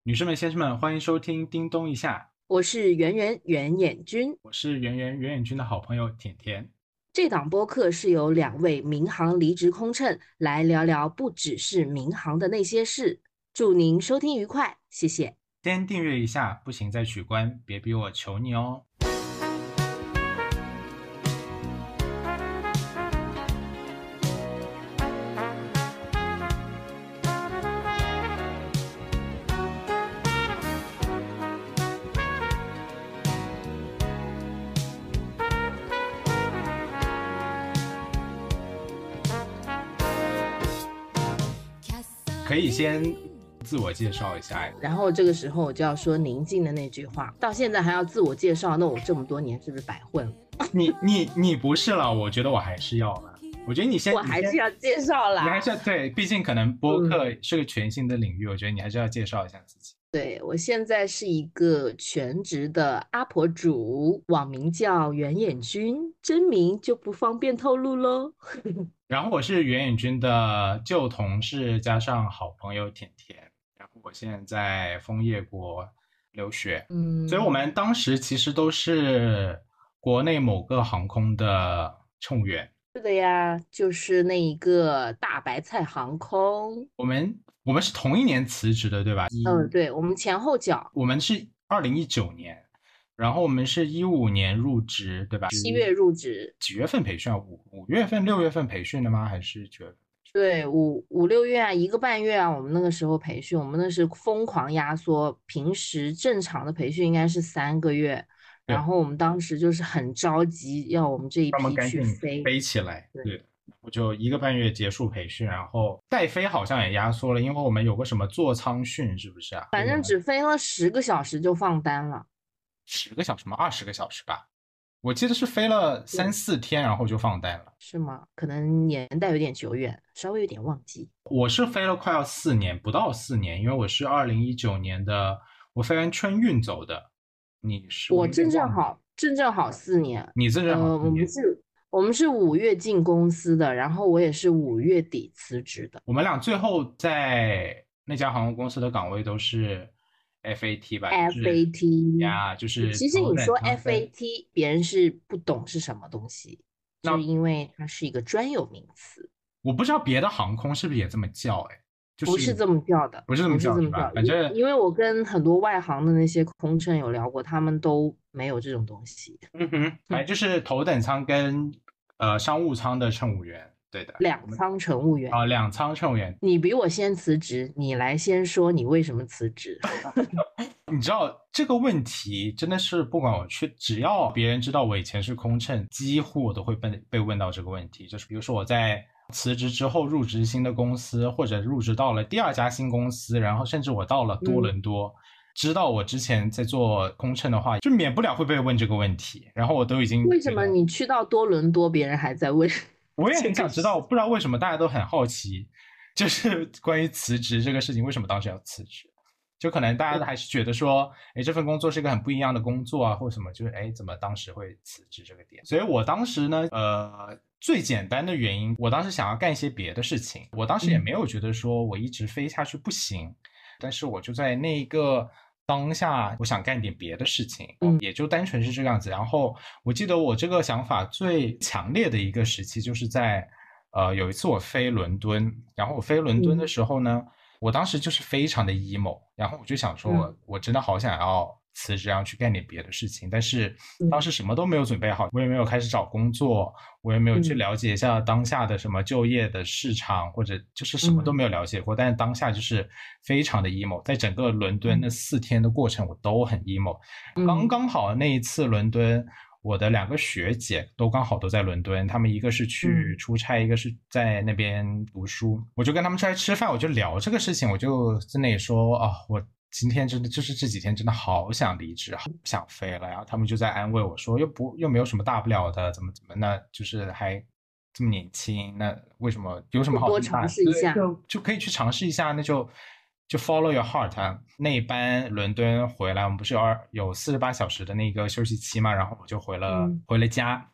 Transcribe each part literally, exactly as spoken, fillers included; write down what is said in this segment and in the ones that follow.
女士们、先生们，欢迎收听《叮咚一下》， 我是圆圆圆眼君。 我是圆圆圆眼君的好朋友甜甜。 这档播客是由两位民航离职空乘来聊聊不只是民航的那些事。祝您收听愉快，谢谢。 先订阅一下，不行再取关，别逼我求你哦。可以先自我介绍一下。 然后这个时候我就要说宁静的那句话，到现在还要自我介绍，那我这么多年是不是白混了？ 你你你不是了，我觉得我还是要了。我觉得你先， 我还是要介绍啦。 你还是要对，毕竟可能播客是个全新的领域，嗯、我觉得你还是要介绍一下自己。 对，我现在是一个全职的阿婆主，网名叫圆眼君，真名就不方便透露咯。 然后我是圆眼君的旧同事加上好朋友甜甜，然后我现在在枫叶国留学，嗯，所以我们当时其实都是国内某个航空的乘务员。 是的呀，就是那一个大白菜航空。 我们我们是同一年辞职的，对吧？ 嗯，对，我们前后脚。 我们是二零一九年，然后我们是一五年入职，对吧？ 七月入职。 几月份培训啊？五五月份、六月份培训的吗？还是九月份？ 对，五五六月啊，一个半月啊。我们那个时候培训，我们那是疯狂压缩，平时正常的培训应该是三个月。然后我们当时就是很着急，要我们这一批去飞飞起来。对，我就一个半月结束培训，然后带飞好像也压缩了，因为我们有个什么座舱训，是不是啊？ 反正只飞了十个小时就放单了。 十个小时吗？二十个小时吧。我记得是飞了三四天，然后就放单了。 是吗？可能年代有点久远，稍微有点忘记。 我是飞了快要四年，不到四年，因为我是二零一九年的，我飞完春运走的。你是？ 我正正好，正正好四年。 你正正好、呃、 我们是，我们是五月进公司的，然后我也是五月底辞职的。 我们俩最后在那家航空公司的岗位都是 F A T 吧 ？F A T 呀，就是其实你说 F A T， 别人是不懂是什么东西，就是因为它是一个专有名词。 我不知道别的航空是不是也这么叫，哎。就是、 不是这么叫的， 不是这么叫， 不是这么叫。 反正因为我跟很多外行的那些空乘有聊过，他们都没有这种东西。 嗯哼，反正就是头等舱跟呃商务舱的乘务员，对的， 两舱乘务员啊、呃，两舱乘务员。 你比我先辞职，你来先说你为什么辞职。 你知道这个问题真的是不管我去，只要别人知道我以前是空乘，几乎我都会被被问到这个问题。就是比如说我在辞职之后入职新的公司，或者入职到了第二家新公司，然后甚至我到了多伦多、嗯、知道我之前在做空乘的话，就免不了会被问这个问题。然后我都已经， 为什么你去到多伦多别人还在问？ 我也很想知道，不知道为什么大家都很好奇，就是关于辞职这个事情，为什么当时要辞职。就可能大家还是觉得说，哎，这份工作是一个很不一样的工作啊，或什么，就是哎，怎么当时会辞职这个点。所以我当时呢，呃，最简单的原因，我当时想要干一些别的事情，我当时也没有觉得说我一直飞下去不行，嗯、但是我就在那一个当下，我想干点别的事情，嗯、也就单纯是这个样子。然后我记得我这个想法最强烈的一个时期，就是在呃有一次我飞伦敦，然后我飞伦敦的时候呢。嗯我当时就是非常的 emo， 然后我就想说我，嗯、我真的好想要辞职，然后去干点别的事情。但是当时什么都没有准备好，我也没有开始找工作，我也没有去了解一下当下的什么就业的市场，或者就是什么都没有了解过。嗯、但是当下就是非常的 emo， 在整个伦敦那四天的过程，我都很 emo。嗯、刚刚好那一次伦敦。我的两个学姐都刚好都在伦敦，他们一个是去出差，嗯、一个是在那边读书。我就跟他们出来吃饭，我就聊这个事情，我就在那里说啊、哦，我今天真的就是这几天真的好想离职，好想飞了。然后他们就在安慰我说，又不又没有什么大不了的，怎么怎么，那就是还这么年轻，那为什么有什么好多尝试一下， 就就可以去尝试一下，那就。就 follow your heart 啊，那一班伦敦回来，我们不是有有四十八小时的那个休息期嘛，然后我就回了、嗯、回了家，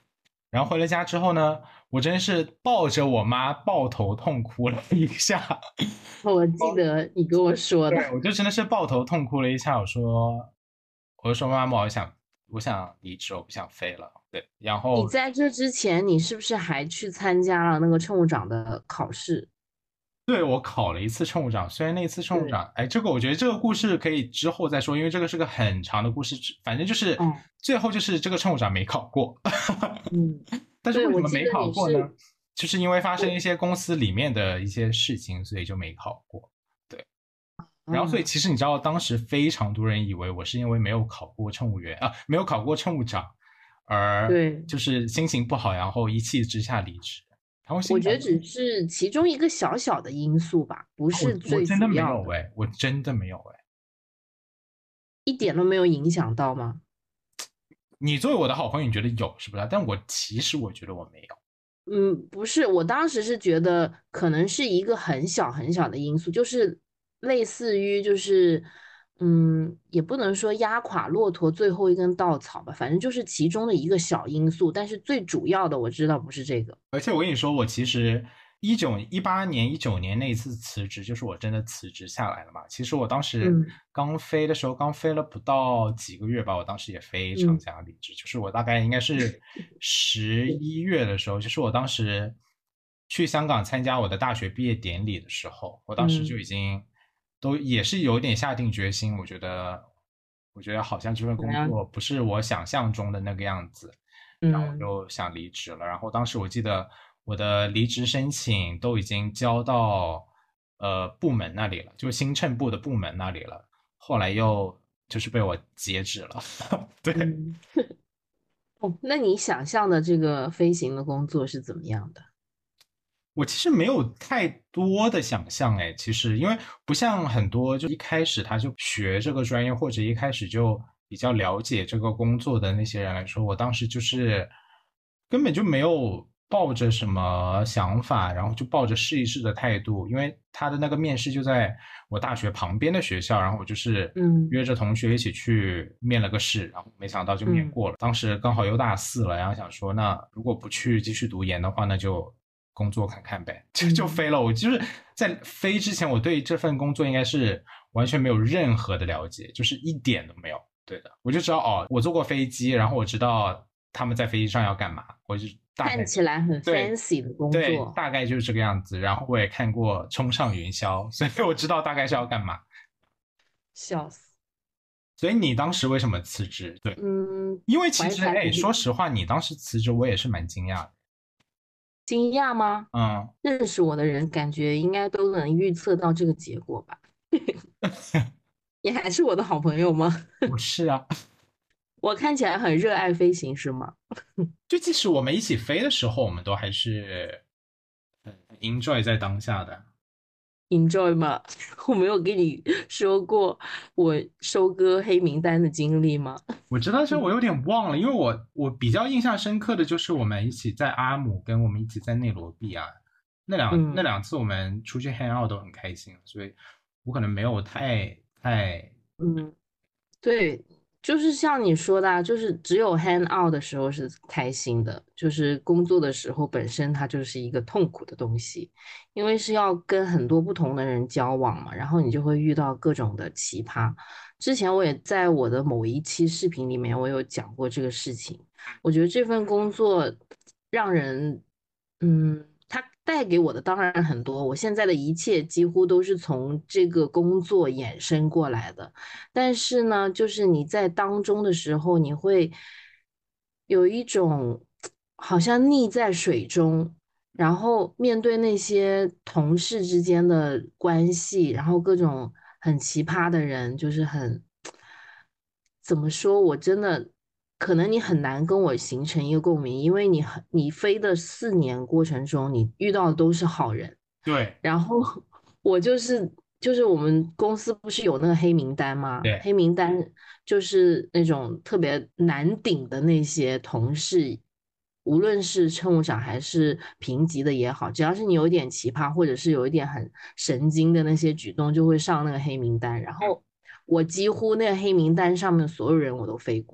然后回了家之后呢，我真是抱着我妈抱头痛哭了一下。 我记得你跟我说的。 对，我就真的是抱头痛哭了一下。我说，我就说妈妈，我想，我想离职，我不想飞了。对，然你后在这之前，你是不是还去参加了那个乘务长的考试？ 对我考了一次乘务长，虽然那次乘务对， 长，哎，这个我觉得这个故事可以之后再说，因为这个是个很长的故事，反正就是哦， 最后就是这个乘务长没考过。 嗯， 但是对， 为什么没我记得考过呢？ 你是就是因为发生我， 一些公司里面的一些事情，所以就没考过。对，然后所以嗯， 其实你知道，当时非常多人以为我是因为没有考过乘务员啊，没有考过乘务长，而对， 就是心情不好，然后一气之下离职。然后心想， 我觉得只是其中一个小小的因素吧，不我是最我真的主要的， 没有哎，我真的没有哎。 一点都没有影响到吗？ 你作为我的好朋友，你觉得有是不是？但我其实我觉得我没有。 嗯，不是，我当时是觉得可能是一个很小很小的因素，就是类似于就是，嗯，也不能说压垮骆驼最后一根稻草吧，反正就是其中的一个小因素，但是最主要的我知道不是这个。 而且我跟你说，我其实一九一八年、一九年那一次辞职，就是我真的辞职下来了嘛。其实我当时嗯刚飞的时候，刚飞了不到几个月吧，我当时也非常嗯想离职。就是我大概应该是十一月的时候，就是我当时去香港参加我的大学毕业典礼的时候，我当时就嗯， 已经都也是有点下定决心，我觉得，我觉得好像这份工怎么样？ 作不是我想象中的那个样子。然后我嗯就想离职了。然后当时我记得我的离职申请都已经交到呃部门那里了，就新乘部的部门那里了。后来又就是被我截止了。对， 嗯，哦，那你想象的这个飞行的工作是怎么样的？ 我其实没有太多的想象，哎，其实因为不像很多就一开始他就学这个专业，或者一开始就比较了解这个工作的那些人来说，我当时就是根本就没有抱着什么想法，然后就抱着试一试的态度，因为他的那个面试就在我大学旁边的学校，然后我就是嗯约着同学一起去面了个试，然后没想到就面嗯过了。当时刚好又大四了，然后想说，那如果不去继续读研的话，那就工作看看呗，就就嗯。 飞了。我就是在飞之前，我对这份工作应该是完全没有任何的了解，就是一点都没有。对的，我就知道哦，我坐过飞机，然后我知道他们在飞机上要干嘛，我就大概看起来很对 fancy 的工对， 作， 大概就是这个样子。然后我也看过《冲上云霄》，所以我知道大概是要干嘛。 笑死。 所以你当时为什么辞职？对， 嗯， 因为其怀实哎， 才不遇， 说实话，你当时辞职，我也是蛮惊讶的。 惊讶吗？ 嗯， 认识我的人感觉应该都能预测到这个结果吧？你还是我的好朋友吗？ 不是啊， 我看起来很热爱飞行是吗就即使我们一起飞的时候，我们都还是很 enjoy 在当下的。 ？Enjoy 吗？我没有跟你说过我收割黑名单的经历吗？ 我知道，这我有点忘了，因为我我比较印象深刻的就是我们一起在阿姆，跟我们一起在内罗毕啊，那两那嗯两次我们出去 hang out 都很开心，所以我可能没有太太嗯，对，就是像你说的啊，就是只有 hang out 的时候是开心的，就是工作的时候本身它就是一个痛苦的东西，因为是要跟很多不同的人交往嘛，然后你就会遇到各种的奇葩。之前我也在我的某一期视频里面，我有讲过这个事情。我觉得这份工作让人，嗯，它带给我的当然很多，我现在的一切几乎都是从这个工作衍生过来的。但是呢，就是你在当中的时候，你会有一种好像溺在水中，然后面对那些同事之间的关系，然后各种很奇葩的人，就是很，怎么说，我真的可能你很难跟我形成一个共鸣，因为你很你飞的四年过程中，你遇到的都是好人。 对然后我就是就是我们公司不是有那个黑名单吗？ 对黑名单就是那种特别难顶的那些同事，无论是乘务长还是平级的也好，只要是你有一点奇葩，或者是有一点很神经的那些举动，就会上那个黑名单。然后我几乎那个黑名单上面所有人我都飞过。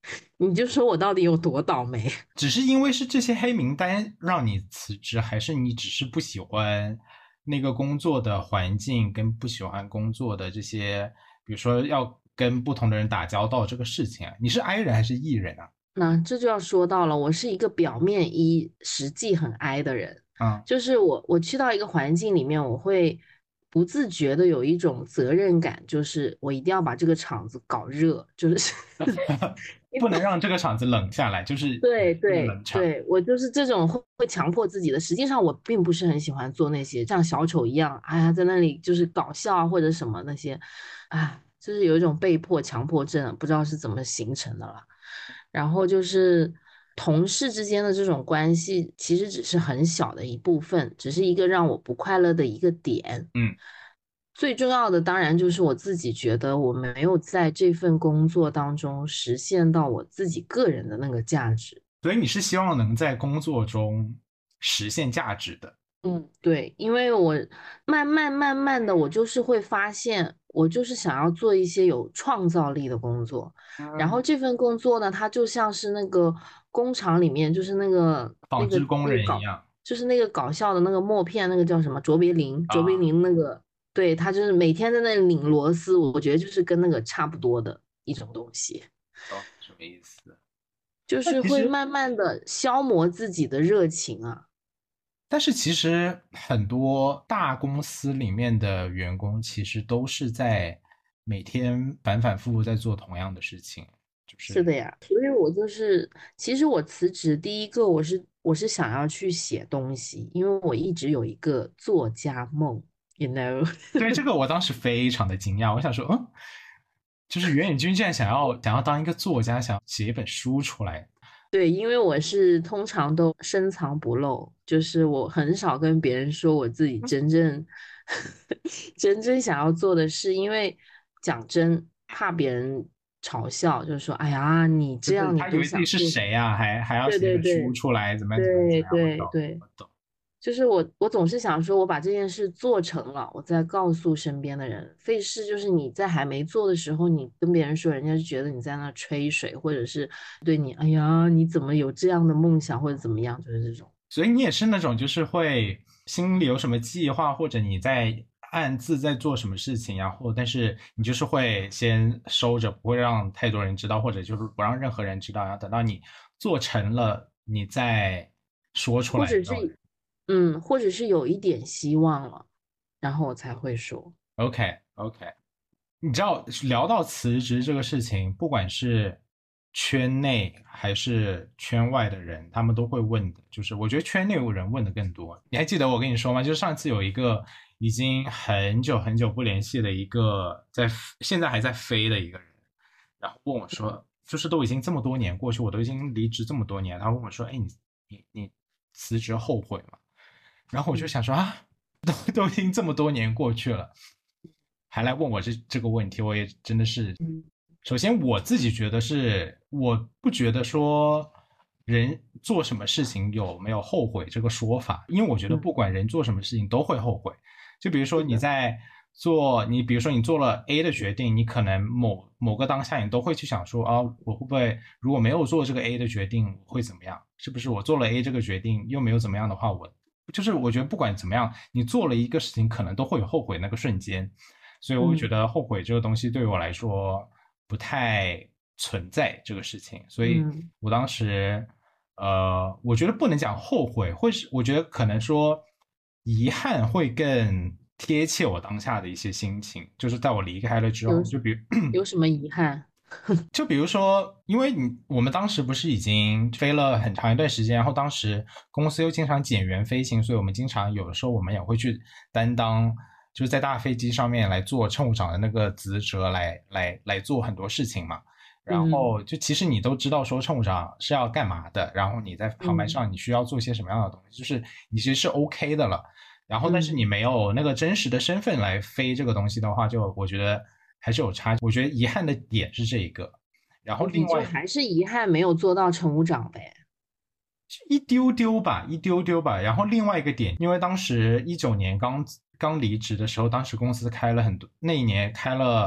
你就说我到底有多倒霉？ 只是因为是这些黑名单让你辞职，还是你只是不喜欢那个工作的环境，跟不喜欢工作的这些，比如说要跟不同的人打交道这个事情啊？你是 I 人还是 E 人啊？ 那这就要说到了，我是一个表面 E，实际很 I 的人。 嗯， 就是我，我去到一个环境里面，我会不自觉的有一种责任感，就是我一定要把这个场子搞热，就是不能让这个场子冷下来，就是对这个对冷场。 对，我就是这种会会强迫自己的。实际上我并不是很喜欢做那些像小丑一样，哎呀，在那里就是搞笑啊或者什么那些，哎，就是有一种被迫强迫症，不知道是怎么形成的了。然后就是同事之间的这种关系，其实只是很小的一部分，只是一个让我不快乐的一个点。 嗯， 最重要的当然就是我自己觉得我没有在这份工作当中实现到我自己个人的那个价值。 所以你是希望能在工作中实现价值的。 嗯，对，因为我慢慢慢慢的，我就是会发现，我就是想要做一些有创造力的工作。然后嗯， 这份工作呢，它就像是那个工厂里面，就是那个那个纺织工那个搞， 人一样。 就是那个搞笑的那个默片，那个叫什么卓别林，卓别啊， 林那个，对，他就是每天在那里拧螺丝，我觉得就是跟那个差不多的一种东西， 哦，什么意思？ 就是那其实会慢慢的消磨自己的热情啊。 但是其实很多大公司里面的员工其实都是在每天反反复复在做同样的事情，就是是的呀，所以我就是，其实我辞职第一个，我是我是想要去写东西，因为我一直有一个作家梦，you know。 对这个我当时非常的惊讶，我想说，嗯，就是袁宇军竟然想要想要当一个作家，想要写一本书出来。 对，因为我是通常都深藏不露，就是我很少跟别人说我自己真正真正想要做的事，因为讲真，怕别人嘲笑，就是说，哎呀，你这就是样你都他以为自己是想做， 谁呀、还还要对写一本书对对出来，怎么样怎么样怎对么样？我懂， 对对。 我懂。 就是我，我总是想说，我把这件事做成了，我再告诉身边的人。费事就是你在还没做的时候，你跟别人说，人家就觉得你在那吹水，或者是对你，哎呀，你怎么有这样的梦想，或者怎么样，就是这种。 所以你也是那种就是会心里有什么计划，或者你在暗自在做什么事情，然后但是你就是会先收着，不会让太多人知道，或者就是不让任何人知道，然后等到你做成了，你再说出来。 或者是，嗯，或者是有一点希望了，然后我才会说。 OK OK，你知道聊到辞职这个事情，不管是圈内还是圈外的人，他们都会问的。就是我觉得圈内有人问的更多。你还记得我跟你说吗？就是上次有一个已经很久很久不联系的一个在现在还在飞的一个人，然后问我说，就是都已经这么多年过去，我都已经离职这么多年，他问我说，哎，你你你辞职后悔吗？然后我就想说啊，都都已经这么多年过去了。还来问我这这个问题，我也真的是， 嗯， 首先我自己觉得是，我不觉得说人做什么事情有没有后悔这个说法，因为我觉得嗯， 不管人做什么事情都会后悔。就比如说是的， 你在做，你比如说你做了 A 的决定，你可能某某个当下你都会去想说啊，我会不会如果没有做这个 A 的决定会怎么样？是不是我做了 A 这个决定又没有怎么样的话，我就是我觉得不管怎么样，你做了一个事情可能都会有后悔那个瞬间。所以我觉嗯得后悔这个东西对我来说不太存在这个事情，所以嗯。 我当时，呃，我觉得不能讲后悔，会是我觉得可能说遗憾会更贴切我当下的一些心情，就是在我离开了之后， 有就比有什么遗憾？ 就比如说，因为你我们当时不是已经飞了很长一段时间，然后当时公司又经常减员飞行，所以我们经常有的时候我们也会去担当，就是在大飞机上面来做乘务长的那个职责来，来来做很多事情嘛。然嗯后就其实你都知道说乘务长是要干嘛的，然后你在航班嗯上你需要做些什么样的东西，就是你其实是 OK 的了。然后但是嗯， 你没有那个真实的身份来飞这个东西的话，就我觉得还是有差。我觉得遗憾的点是这一个。然后另外你就还是遗憾没有做到乘务长呗。 一丢丢吧，一丢丢吧。然后另外一个点，因为当时一九年刚刚离职的时候，当时公司开了很多，那一年开了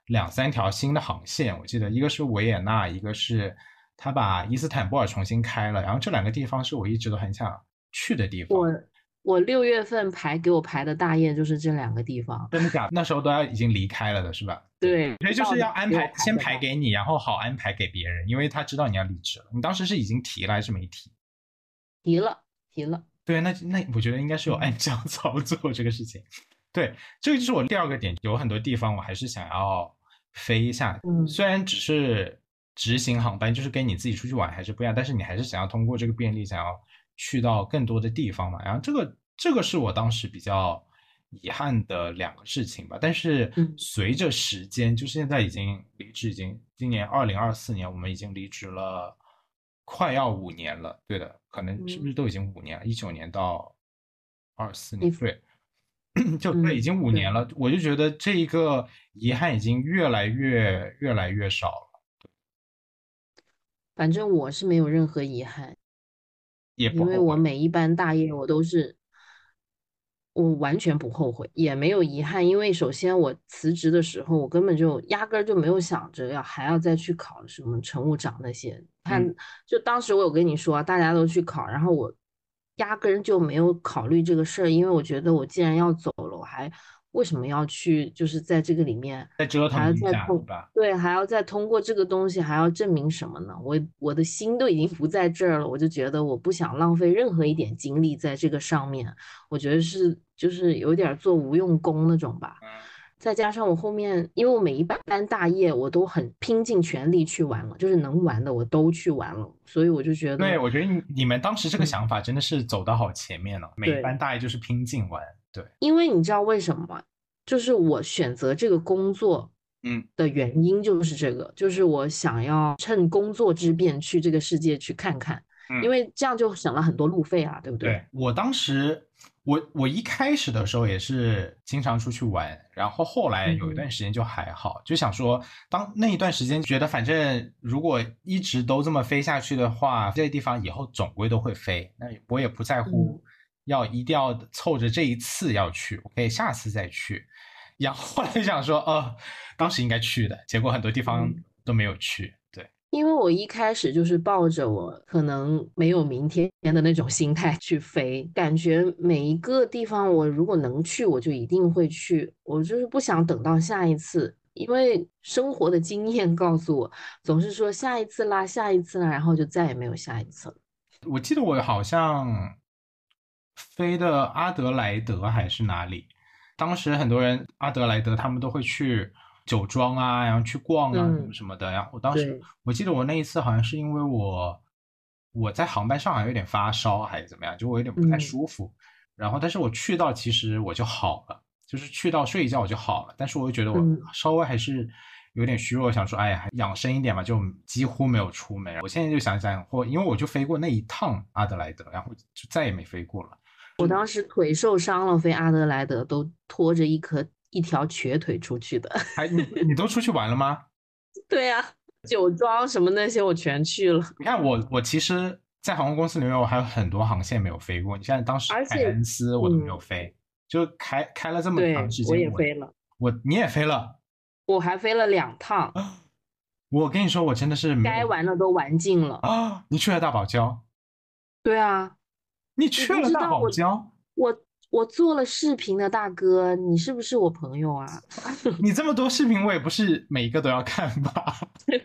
两三条新的航线，我记得一个是维也纳，一个是他把伊斯坦布尔重新开了，然后这两个地方是我一直都很想去的地方。 我我六月份排给我排的大业就是这两个地方。 真的假的？那时候都要已经离开了的是吧？ 对， 所以就是要安排，先排给给你，然后好安排给别人，因为他知道你要离职了。你当时是已经提了还是没提？ 提了，提了。 对，那那我觉得应该是有按这样操作这个事情。对，这个就是我第二个点，有很多地方我还是想要飞一下， 嗯， 虽然只是直行航班，就是跟你自己出去玩还是不一样，但是你还是想要通过这个便利，想要去到更多的地方嘛。然后这个这个是我当时比较遗憾的两个事情吧。但是随着时间，就现在已经离职，已经今年二零二四年，我们已经离职了快要五年了。对的，可能是不是都已经五年了？一九年到二四年，对。就对，已经五年了，我就觉得这一个遗憾已经越来越越来越少了。 反正我是没有任何遗憾， 也不因为我每一班大业我都是，我完全不后悔，也没有遗憾。因为首先我辞职的时候，我根本就压根儿就没有想着要还要再去考什么乘务长那些。看，就当时我有跟你说，大家都去考，然后我压根就没有考虑这个事儿，因为我觉得我既然要走了，我还为什么要去，就是在这个里面再折腾一下，对吧？ 对，还要再通过这个东西，还要证明什么呢？我我的心都已经不在这儿了，我就觉得我不想浪费任何一点精力在这个上面，我觉得是就是有点做无用功那种吧。再加上我后面，因为我每一班大业我都很拼尽全力去玩了，就是能玩的我都去玩了，所以我就觉得， 对，我觉得你你们当时这个想法真的是走到好前面了，每一班大业就是拼劲玩。对， 因为你知道为什么吗？就是我选择这个工作，嗯，的原因就是这个，就是我想要趁工作之便去这个世界去看看，嗯，因为这样就省了很多路费啊，对不对？ 对，我当时，我我一开始的时候也是经常出去玩，然后后来有一段时间就还好，嗯，就想说，当那一段时间觉得反正如果一直都这么飞下去的话，这些地方以后总归都会飞，那我也不在乎要一定要凑着这一次要去，我可以下次再去。然后后来想说，哦，当时应该去的，结果很多地方都没有去。对， 因为我一开始就是抱着我可能没有明天的那种心态去飞，感觉每一个地方我如果能去，我就一定会去。我就是不想等到下一次，因为生活的经验告诉我，总是说下一次啦，下一次啦，然后就再也没有下一次了。 我记得我好像飞的阿德莱德还是哪里，当时很多人阿德莱德他们都会去酒庄啊，然后去逛啊什么什么的。然后我当时我记得我那一次好像是因为我我在航班上好像有点发烧还是怎么样，就我有点不太舒服。嗯，然后但是我去到其实我就好了，就是去到睡一觉我就好了。但是我又觉得我稍微还是有点虚弱，想说哎呀养生一点嘛，就几乎没有出门。我现在就想想，或因为我就飞过那一趟阿德莱德，然后就再也没飞过了。 我当时腿受伤了，飞阿德莱德都拖着一颗一条瘸腿出去的。 哎，你你都出去玩了吗？ 对呀，啊，酒庄什么那些我全去了。 你看我我其实，在航空公司里面我还有很多航线没有飞过。你现在当时凯恩斯我都没有飞，嗯，就开开了这么长时间， 我也飞了。 我你也飞了？ 我还飞了两趟。 我跟你说，我真的是该玩的都玩尽了啊！你去了大堡礁？ 对啊。 你去了大堡礁？ 我我做了视频的大哥，你是不是我朋友啊？ 你这么多视频，我也不是每一个都要看吧？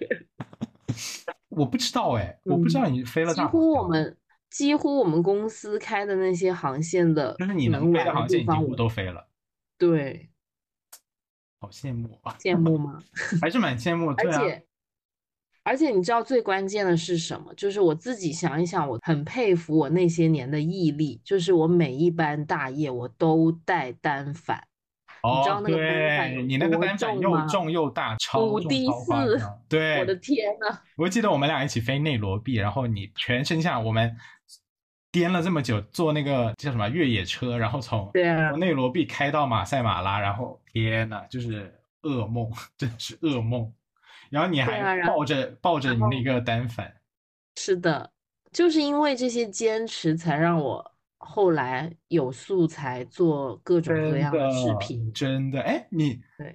我不知道哎，我不知道你飞了大堡礁。 几乎我们几乎我们公司开的那些航线的， 就是你能飞的航线，几乎都飞了。 对， 好羡慕啊！ 羡慕吗？ 还是蛮羡慕，对啊。 而且而且你知道最关键的是什么？就是我自己想一想，我很佩服我那些年的毅力。就是我每一班大业我都带单反， 哦， 你知道那个单反你那个单反又重又大，超五 D 四， 对， 我的天呐。 我记得我们俩一起飞内罗毕，然后你全身下我们颠了这么久，坐那个叫什么越野车，然后从从内罗毕开到马赛马拉，然后天呐，就是噩梦，真是噩梦。然后你还抱着、啊、抱着你那个单反。 是的，就是因为这些坚持，才让我后来有素材做各种各样的视频。 真的，哎，你对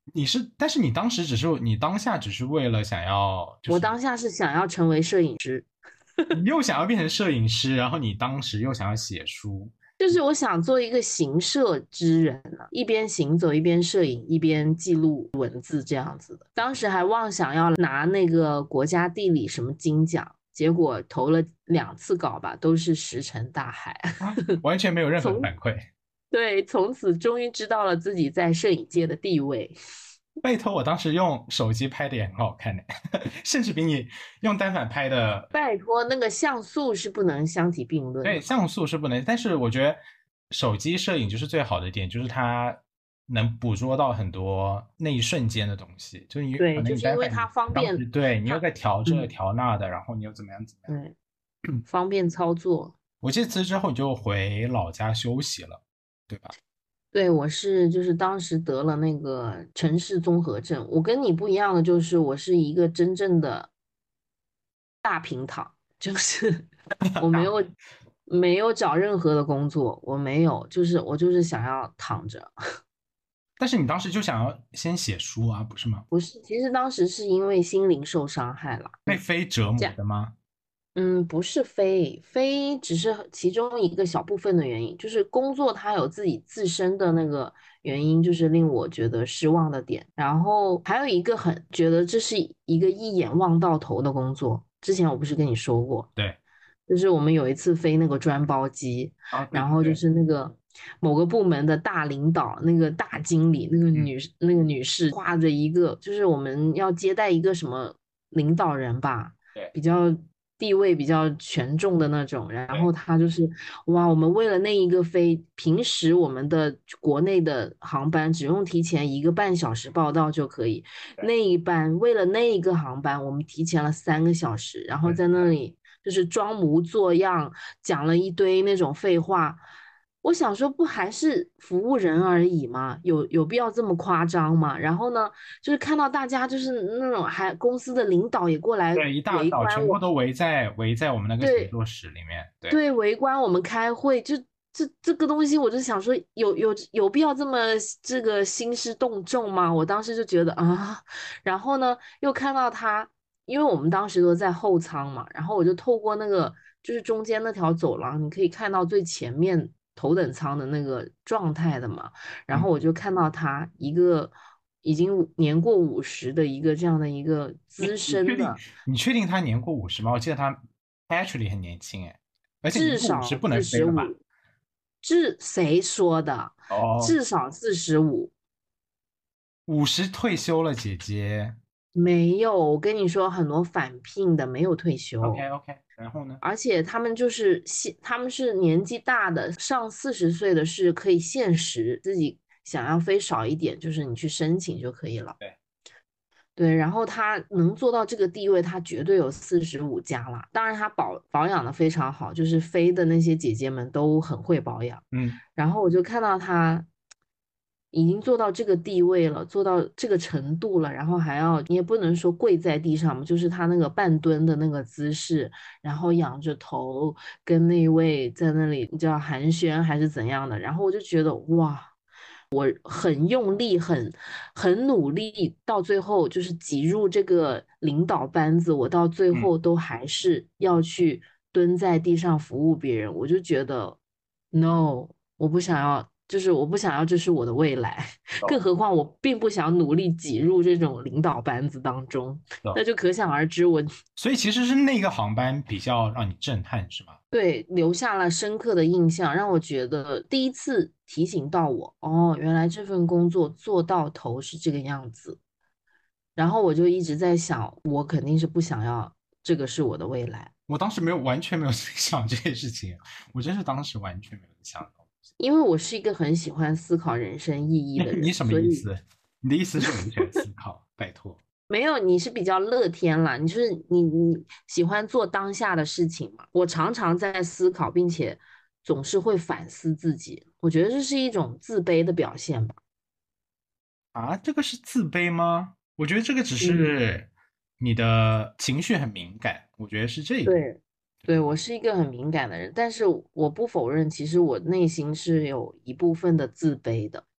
你是，但是你当时只是你当下只是为了想要，就是我当下是想要成为摄影师， 你又想要变成摄影师，然后你当时又想要写书。 就是我想做一个行摄之人啊，一边行走一边摄影，一边记录文字这样子的。当时还妄想要拿那个国家地理什么金奖，结果投了两次稿吧，都是石沉大海。 啊，完全没有任何从反馈。 对，从此终于知道了自己在摄影界的地位。 拜托，我当时用手机拍的也很好看呢，甚至比你用单反拍的。 拜托，那个像素是不能相提并论对， 的。 像素是不能，但是我觉得手机摄影就是最好的一点，就是它能捕捉到很多那一瞬间的东西。就是你可对， 能就是因为它你单反你当方便， 时对你又它在调这嗯， 调那的，然后你又怎么样怎么样。 对，方便操作。 我这次之后你就回老家休息了，对吧？ 对，我是就是当时得了那个城市综合症。我跟你不一样的就是我是一个真正的大平躺，就是我没有没有找任何的工作，我没有，就是我就是想要躺着。 但是你当时就想要先写书啊，不是吗？ 不是，其实当时是因为心灵受伤害了。 被非折这样。 磨的吗？ 嗯，不是非非，只是其中一个小部分的原因，就是工作它有自己自身的那个原因，就是令我觉得失望的点。然后还有一个很觉得这是一个一眼望到头的工作，之前我不是跟你说过， 对。 就是我们有一次飞那个专包机， 啊，对然后就对对。 是那个某个部门的大领导，那个大经理，那个嗯。 女那个女士画着一个，就是我们要接待一个什么领导人吧。 对比较地位比较权重的那种，然对后他就是哇，我们为了那一个飞，平时我们的国内的航班只用提前一个半小时报到就可以， 对那一班为了那一个航班，我们提前了三个小时，然后对在那里就是装模作样讲了一堆那种废话。我想说，不还是服务人而已吗？有有必要这么夸张吗？然后呢，就是看到大家就是那种还公司的领导也过来对，一大围观我， 早全部都围在围在我们那个写对作室里面。对。 对，围观我们开会，就这这个东西，我就想说，有有有必要这么这个兴师动众吗？我当时就觉得啊，然后呢，又看到他，因为我们当时都在后舱嘛，然后我就透过那个就是中间那条走廊，你可以看到最前面头等舱的那个状态的嘛，然后嗯。 我就看到他一个已经五年过五十的一个这样的一个资你你确定深的。 你确定他年过五十吗？我记得他 actually 很年轻哎，而且年至过五十不能少四飞了吧？ 十五，至谁说的？ 哦， 至少四十五。 五十退休了，姐姐。 没有，我跟你说，很多返聘的没有退 OK 休， OK，然后呢？ 而且他们就是现，他们是年纪大的，上四十岁的是可以限时，自己想要飞少一点，就是你去申请就可以了。 对。 对，然后他能做到这个地位，他绝对有四十五加了。当然，他保保养的非常好，就是飞的那些姐姐们都很会保养。 嗯。 然后我就看到他已经做到这个地位了，做到这个程度了，然后还要，你也不能说跪在地上嘛，就是他那个半蹲的那个姿势，然后仰着头跟那位在那里你知道寒暄还是怎样的，然后我就觉得哇。很用力，很很努力，到最后就是挤入这个领导班子，我到最嗯。 后都还是要去蹲在地上服务别人，我就觉得，no，我不想要，就是我不想要，这是我的未来，更懂何况我并不想努力挤入这种领导班子当中，那懂。 就可想而知我所以其实是那个航班比较让你震撼，是吗？ 对，留下了深刻的印象，让我觉得第一次提醒到我，哦，原来这份工作做到头是这个样子。然后我就一直在想，我肯定是不想要这个是我的未来， 我当时没有完全没有想这件事情，我真是当时完全没有想到。 因为我是一个很喜欢思考人生意义的人， 你什么所以意思？你的意思是我不喜欢思考？拜托。 没有你是比较乐天啦，你就是你你喜欢做当下的事情嘛。我常常在思考，并且总是会反思自己，我觉得这是一种自卑的表现吧。 啊，这个是自卑吗？我觉得这个只嗯。 是你的情绪很敏感，我觉得是这个。 对，对，我是一个很敏感的人，但是我不否认，其实我内心是有一部分的自卑的。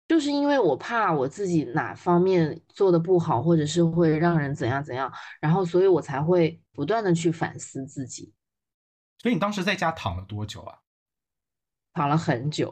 就是因为我怕我自己哪方面做的不好，或者是会让人怎样怎样，然后所以我才会不断的去反思自己， 所以你当时在家躺了多久啊？ 躺了很久。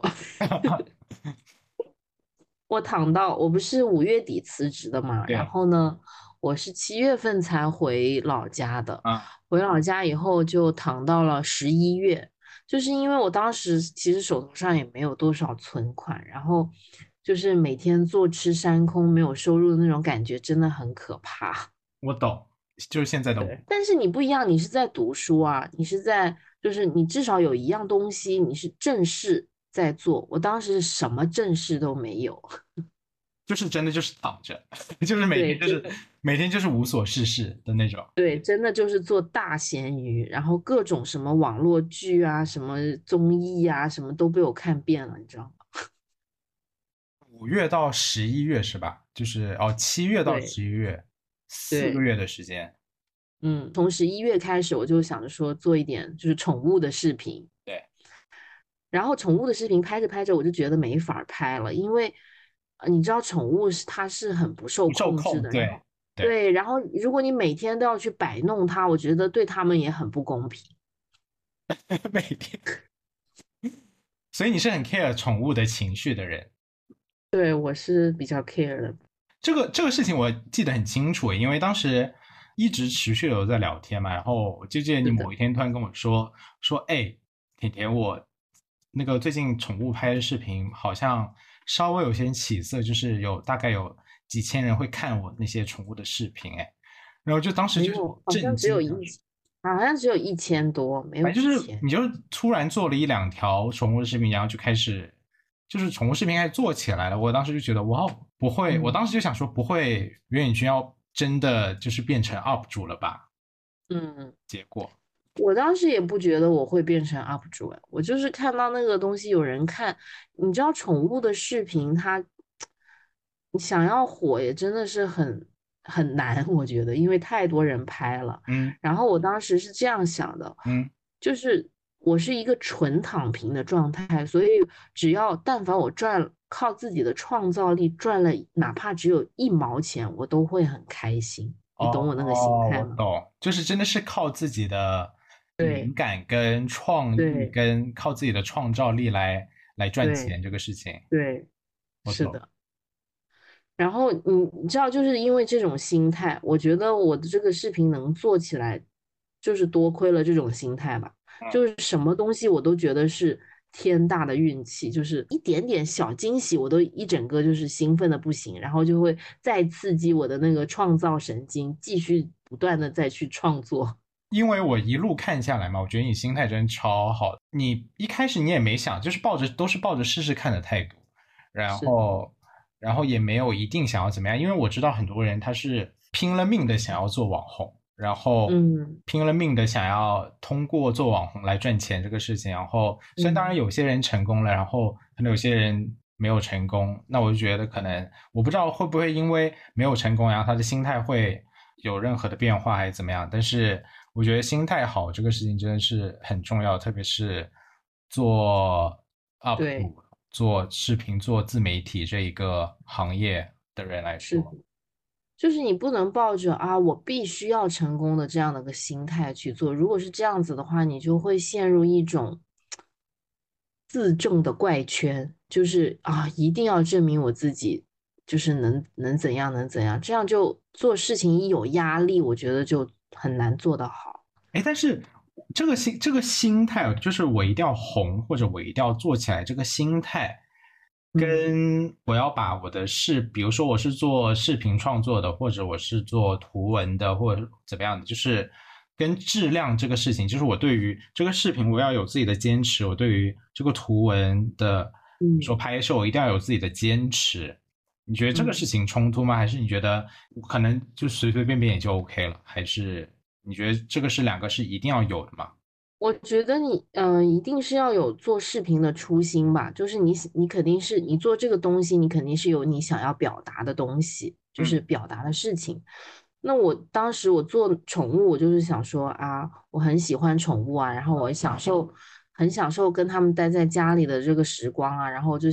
我躺到我不是五月底辞职的嘛，然对后呢，我是七月份才回老家的， 啊， 回老家以后就躺到了十一月，就是因为我当时其实手头上也没有多少存款，然后就是每天坐吃山空，没有收入的那种感觉真的很可怕。 我懂，就是现在的我。 对，但是你不一样，你是在读书啊，你是在，就是你至少有一样东西你是正事在做，我当时什么正事都没有。 就是真的就是躺着，就是每对， 天就是真的。 每天就是无所事事的那种。 对，真的就是做大咸鱼，然后各种什么网络剧啊、什么综艺啊，什么都被我看遍了，你知道吗？ 五月到十一月是吧？就是哦，七月到对十一月，四个对， 月的时间。 嗯，从十一月开始，我就想着说做一点就是宠物的视频， 对， 然后宠物的视频拍着拍着，我就觉得没法儿拍了，因为呃你知道宠物是它是很不受不受控。 控制的，然后对对， 对，然后如果你每天都要去摆弄它，我觉得对它们也很不公平。 每天。所以你是很 care 宠物的情绪的人。 对，我是比较 care 的。 这个这个事情我记得很清楚，因为当时一直持续的有在聊天嘛，然后我就记得你是的。 某一天突然跟我说说，哎，甜甜，我那个最近宠物拍的视频好像稍微有些起色，就是有大概有几千人会看我那些宠物的视频，哎，然后就当时就是没有，好像只有一， 震惊了。 好像只有一千多，没有反正就是几千。 你就是突然做了一两条宠物的视频，然后就开始就是宠物视频开始做起来了。我当时就觉得哇，不会，我嗯当时就想说不会，袁宇君要真的就是变成 U P 主了吧？ 嗯， 结果我当时也不觉得我会变成 U P 主，哎，我就是看到那个东西有人看，你知道宠物的视频它，你想要火也真的是很很难，我觉得，因为太多人拍了。 嗯然后我当时是这样想的， 嗯， 就是我是一个纯躺平的状态，所以只要但凡我赚，靠自己的创造力赚了，哪怕只有一毛钱，我都会很开心。你懂我那个心哦， 态吗？ 我懂，就是真的是靠自己的灵对感跟创意， 对跟靠自己的创造力来来赚对钱这个事情。 对， 我懂。 是的。然后你你知道，就是因为这种心态，我觉得我的这个视频能做起来，就是多亏了这种心态吧。 嗯。 就是什么东西我都觉得是天大的运气，就是一点点小惊喜，我都一整个就是兴奋的不行，然后就会再刺激我的那个创造神经，继续不断的再去创作。 因为我一路看下来嘛，我觉得你心态真超好。你一开始你也没想，就是抱着都是抱着试试看的态度，然是的。 后然后也没有一定想要怎么样。因为我知道很多人他是拼了命的想要做网红，然后嗯拼了命的想要通过做网红来赚钱这个事情。然后虽然当然嗯。 有些人成功了，然后可能有些人没有成功，那我就觉得可能我不知道会不会因为没有成功，然后他的心态会有任何的变化还是怎么样。但是我觉得心态好这个事情真的是很重要，特别是做 U P 对， 主、做视频、做自媒体这一个行业的人来是的。 说。 就是你不能抱着啊，我必须要成功的这样的个心态去做。如果是这样子的话，你就会陷入一种自证的怪圈，就是啊，一定要证明我自己，就是能能怎样能怎样，这样就做事情一有压力，我觉得就很难做得好。 哎，但是这个心这个心态，就是我一定要红或者我一定要做起来，这个心态嗯跟我要把我的视，比如说我是做视频创作的，或者我是做图文的，或者怎么样的，就是跟质量这个事情，就是我对于这个视频我要有自己的坚持，我对于这个图文的，比如说嗯拍摄，我一定要有自己的坚持。你觉得这个事嗯。 情冲突吗？还是你觉得可能就随随便便也就 OK 了？还是你觉得这个是两个是一定要有的吗？ 我觉得你，嗯、一定是要有做视频的初心吧。就是你，你肯定是你做这个东西，你肯定是有你想要表达的东西，就嗯是表达的事情。那我当时我做宠物，我就是想说啊，我很喜欢宠物啊，然后我享受，很享受跟他们待在家里的这个时光啊，然后我就想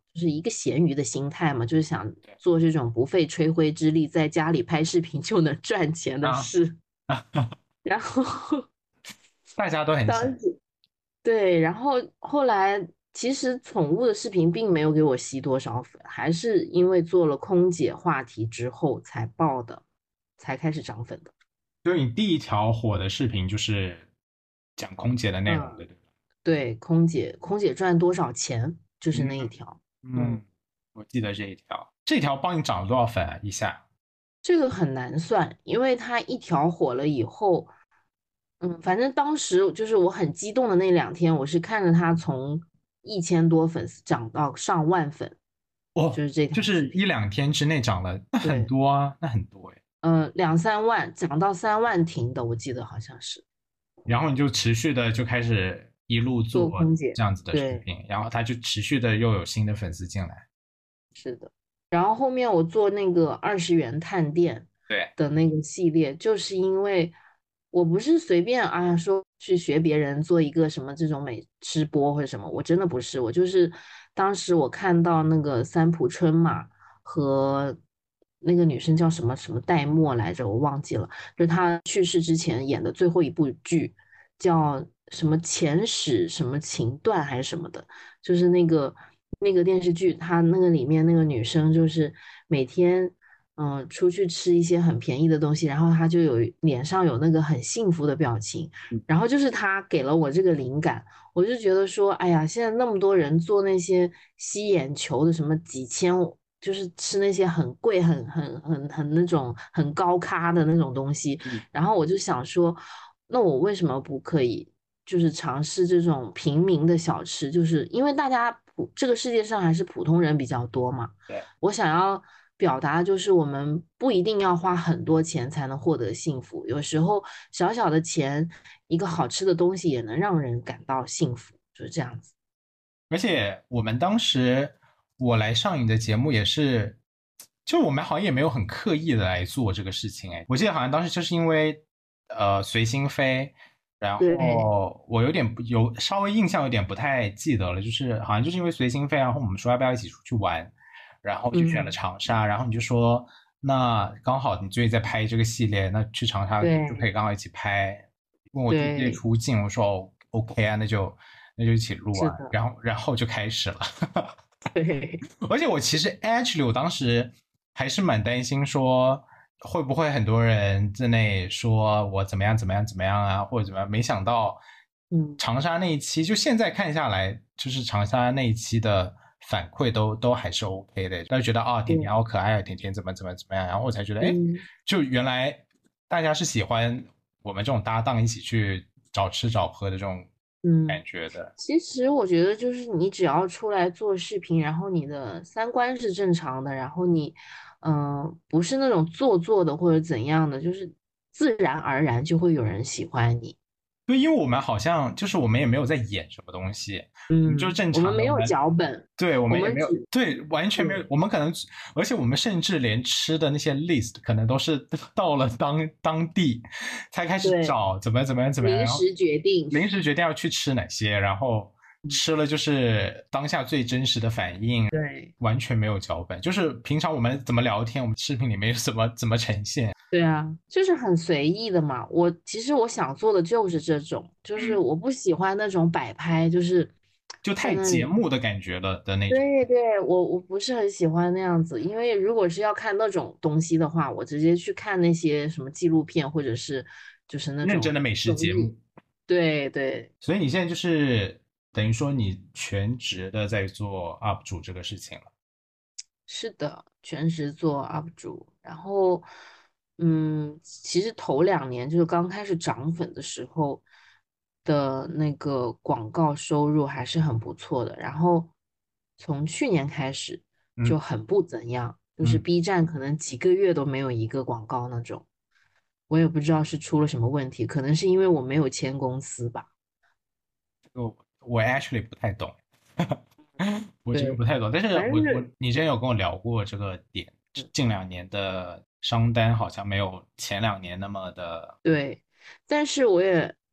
就是一个闲鱼的心态嘛，就是想做这种不费吹灰之力，在家里拍视频就能赚钱的啊， 事。然后大家都很想。 当时对，然后后来其实宠物的视频并没有给我吸多少粉，还是因为做了空姐话题之后才爆的，才开始涨粉的。 就你第一条火的视频就是讲空姐的内容的， 嗯， 对吧？ 对，空姐空姐赚多少钱就是那一嗯条。嗯。 嗯，我记得这一条，这条帮你涨了多少粉啊？一下？ 这个很难算，因为它一条火了以后，嗯，反正当时就是我很激动的那两天，我是看着它从一千多粉丝涨到上万粉，就哦， 是这条就是一视频。 两天之内涨了，那很对， 多啊，那很多哎。 呃，两三万涨到三万停的，我记得好像是然后你就持续的就开始一路做做空姐。 这样子的视对， 频，然后他就持续的又有新的粉丝进来。 是的。然后后面我做那个二十元探店对， 的那个系列，就是因为我不是随便啊说去学别人做一个什么这种美吃播或者什么，我真的不是，我就是当时我看到那个三浦春马和那个女生叫什么什么戴墨来着，我忘记了，就是她去世之前演的最后一部剧叫什么前史什么情段还是什么的，就是那个那个电视剧，它那个里面那个女生就是每天嗯、呃出去吃一些很便宜的东西，然后她就有脸上有那个很幸福的表情，然后就是她给了我这个灵感，我就觉得说，哎呀，现在那么多人做那些吸眼球的什么几千。就是吃那些很贵、很很很很那种很高咖的那种东西， 嗯， 然后我就想说，那我为什么不可以就是尝试这种平民的小吃？就是因为大家普这个世界上还是普通人比较多嘛。 对。 我想要表达就是我们不一定要花很多钱才能获得幸福，有时候小小的钱，一个好吃的东西也能让人感到幸福，就是这样子。 而且我们当时我来上你的节目也是，就我们好像也没有很刻意的来做这个事情哎，我记得好像当时就是因为呃随心飞，然对， 后我有点不有稍微印象有点不太记得了，就是好像就是因为随心飞，然后我们说要不要一起出去玩，然后就选了嗯， 长沙，然后你就说那刚好你最近在拍这个系列，那去长沙就可对以刚好一起拍，问我介不介意对， 出镜，我说哦 OK 啊，那就那就一起录啊， 是的， 然后然后就开始了。 对， 而且我其实 actually 我当时还是蛮担心说会不会很多人在那说我怎么样怎么样怎么样啊，或者怎么样，没想到嗯长沙那一期就现在看下来，就是长沙那一期的反馈都都还是 OK 的，大家觉得啊甜甜对， 好可爱啊，甜甜怎么怎么怎么样，然后我才觉得哎， 嗯。 就原来大家是喜欢我们这种搭档一起去找吃找喝的这种嗯， 感觉的。 其实我觉得就是你只要出来做视频，然后你的三观是正常的，然后你，嗯、不是那种做作的或者怎样的，就是自然而然就会有人喜欢你。 对，因为我们好像就是我们也没有在演什么东西，我们就是嗯， 正常的，我我们没有们脚本， 对我们也没有我们只对完全没有， 对我们可能而且我们甚至连吃的那些 list 可能都是到了当当地才开始对找怎么怎么样怎么样，然后临时决定， 临时决定要去吃哪些，然后吃了就是当下最真实的反应， 对完全没有脚本，就是平常我们怎么聊天，我们视频里面怎么怎么呈现。 对啊，就是很随意的嘛。我其实我想做的就是这种，就是嗯， 我不喜欢那种摆拍，就是就太在那里。 节目的感觉了的那种。 对对，我我不是很喜欢那样子，因为如果是要看那种东西的话，我直接去看那些什么纪录片，或者是就是那种认真的美食节目。 综艺。对对， 所以你现在就是等于说你全职的在做 U P 主这个事情了。 是的，全职做 U P 主，然后嗯，其实头两年就是刚开始涨粉的时候的那个广告收入还是很不错的，然后从去年开始就嗯很不怎样，就是嗯， B 站可能几个月都没有一个广告那种，我也不知道是出了什么问题，可能是因为我没有签公司吧。 这个我 actually 不太懂，我这个不对， 太懂。但是我我反正是你之前有跟我聊过这个点，近两年的商单好像没有前两年那么的。 对，但是我也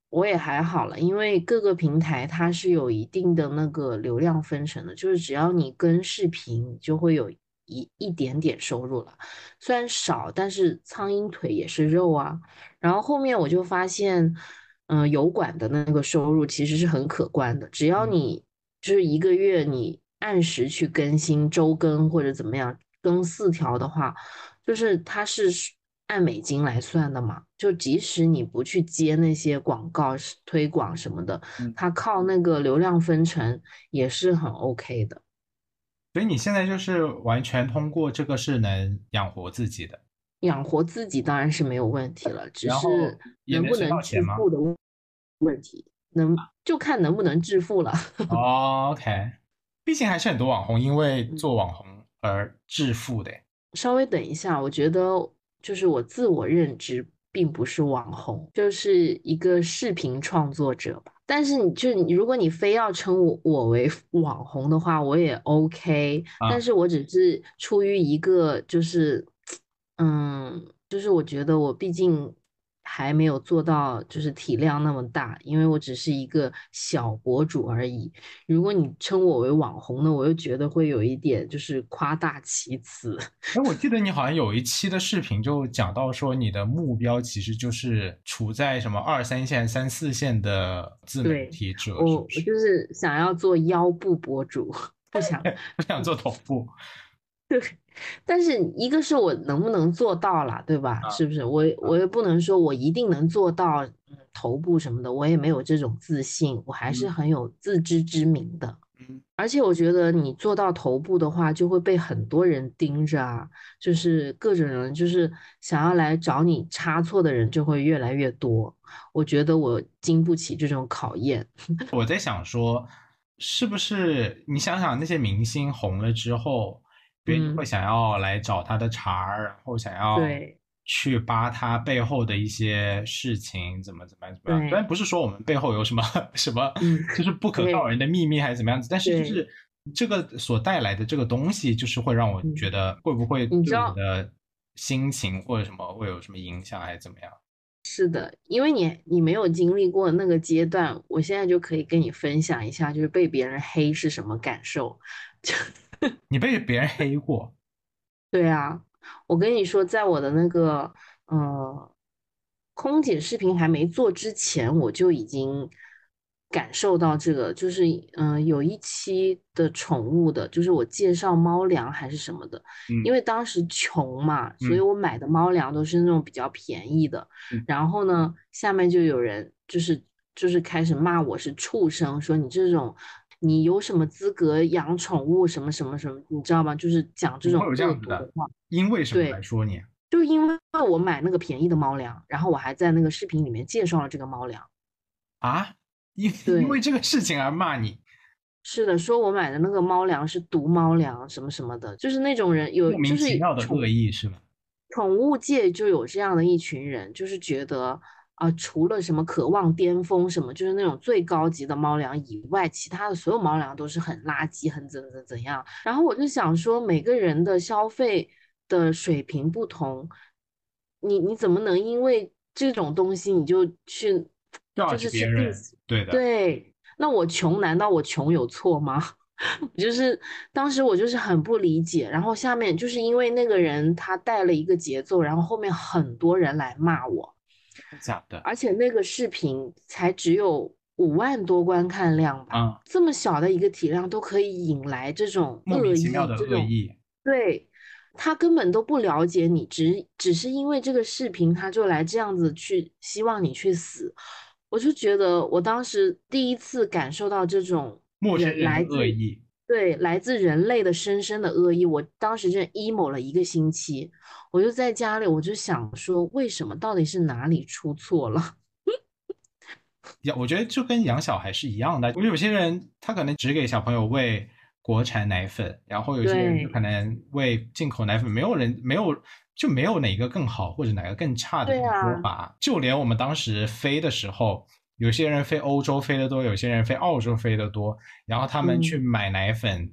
我也还好了，因为各个平台它是有一定的那个流量分成的，就是只要你跟视频，你就会有一一点点收入了，虽然少，但是苍蝇腿也是肉啊。然后后面我就发现，嗯、油管的那个收入其实是很可观的，只要嗯， 你就是一个月你按时去更新周更或者怎么样，更四条的话。就是它是按美金来算的嘛，就即使你不去接那些广告推广什么的， 嗯， 它靠那个流量分成也是很 OK 的。 所以你现在就是完全通过这个是能养活自己的， 养活自己当然是没有问题了，只然后是也能存能不能到钱吗？ 致富的问问题，能就看能不能致富了。 哦，OK，毕竟还是很多网红因为嗯。 做网红而致富的。 稍微等一下，我觉得就是我自我认知并不是网红，就是一个视频创作者吧。但是你就你，如果你非要称我我为网红的话，我也 OK。但啊， 是我只是出于一个就是，嗯，就是我觉得我毕竟还没有做到就是体量那么大，因为我只是一个小博主而已。如果你称我为网红呢，我又觉得会有一点就是夸大其词。 哎，我记得你好像有一期的视频就讲到说，你的目标其实就是处在什么二三线、三四线的自媒对， 体者，是我， 不是？ 我就是想要做腰部博主，不想。 不想做头部但是一个是我能不能做到啦，对吧？ 啊是不是？我我也不能说我一定能做到，嗯，头部什么的，我也没有这种自信，我还是嗯很有自知之明的。 嗯， 而且我觉得你做到头部的话，就会被很多人盯着啊，就是各种人，就是想要来找你差错的人就会越来越多。我觉得我经不起这种考验。 我在想说，是不是你想想那些明星红了之后，别人就会嗯， 想要来找他的茬儿，然后想要对去扒他背后的一些事情，怎么怎么样怎么样。虽然对， 不是说我们背后有什么什么， 嗯， 就是不可告对人的秘密还是怎么样子，但是就对， 是这个所带来的这个东西，就是会让我觉嗯， 得会不会对你知道。 我的心情或者什么会有什么影响，还是怎么样？ 是的，因为你你没有经历过那个阶段，我现在就可以跟你分享一下，就是被别人黑是什么感受。 你被别人黑过对啊，我跟你说，在我的那个呃空姐视频还没做之前，我就已经感受到这个，就是嗯、呃有一期的宠物的，就是我介绍猫粮还是什么的，因嗯为当时穷嘛，所以嗯我买的猫粮都是那种比较便宜的。 嗯， 然后呢，下面就有人就是就是开始骂我是畜生，说你这种你有什么资格养宠物什么什么什么，你知道吗？就是讲这怎么会有这种恶样子的？ 毒的话。 因为什么来对， 说你？ 就因为我买那个便宜的猫粮，然后我还在那个视频里面介绍了这个猫粮。 啊？因因为对， 这个事情而骂你， 是的，说我买的那个猫粮是毒猫粮，什么什么的，就是那种人有， 莫名就是其妙的恶宠意是吗？ 宠物界就有这样的一群人，就是觉得啊、除了什么渴望巅峰什么，就是那种最高级的猫粮以外，其他的所有猫粮都是很垃圾、很怎怎怎样。然后我就想说，每个人的消费的水平不同，你你怎么能因为这种东西你就去就 judge 是去别人， diss？ 对的， 对，那我穷，难道我穷有错吗？就是当时我就是很不理解，然后下面就是因为那个人他带了一个节奏，然后后面很多人来骂我， 真的假的？ 而且那个视频才只有五万多观看量吧， 啊、 这么小的一个体量都可以引来这种莫名恶意， 其妙的这种， 恶意， 对，他根本都不了解你，只只是因为这个视频他就来这样子去希望你去死，我就觉得我当时第一次感受到这种陌生人的人来自恶意。 对来自人类的深深的恶意，我当时真的 emo 了一个星期。我就在家里，我就想说，为什么？到底是哪里出错了？ 养，我觉得就跟养小孩是一样的。我有些人他可能只给小朋友喂国产奶粉，然后有些人就可对， 能喂进口奶粉，没有人没有就没有哪个更好或者哪个更差的这种说对啊， 法。就连我们当时飞的时候，有些人飞欧洲飞得多，有些人飞澳洲飞得多，然后他们去嗯， 买奶粉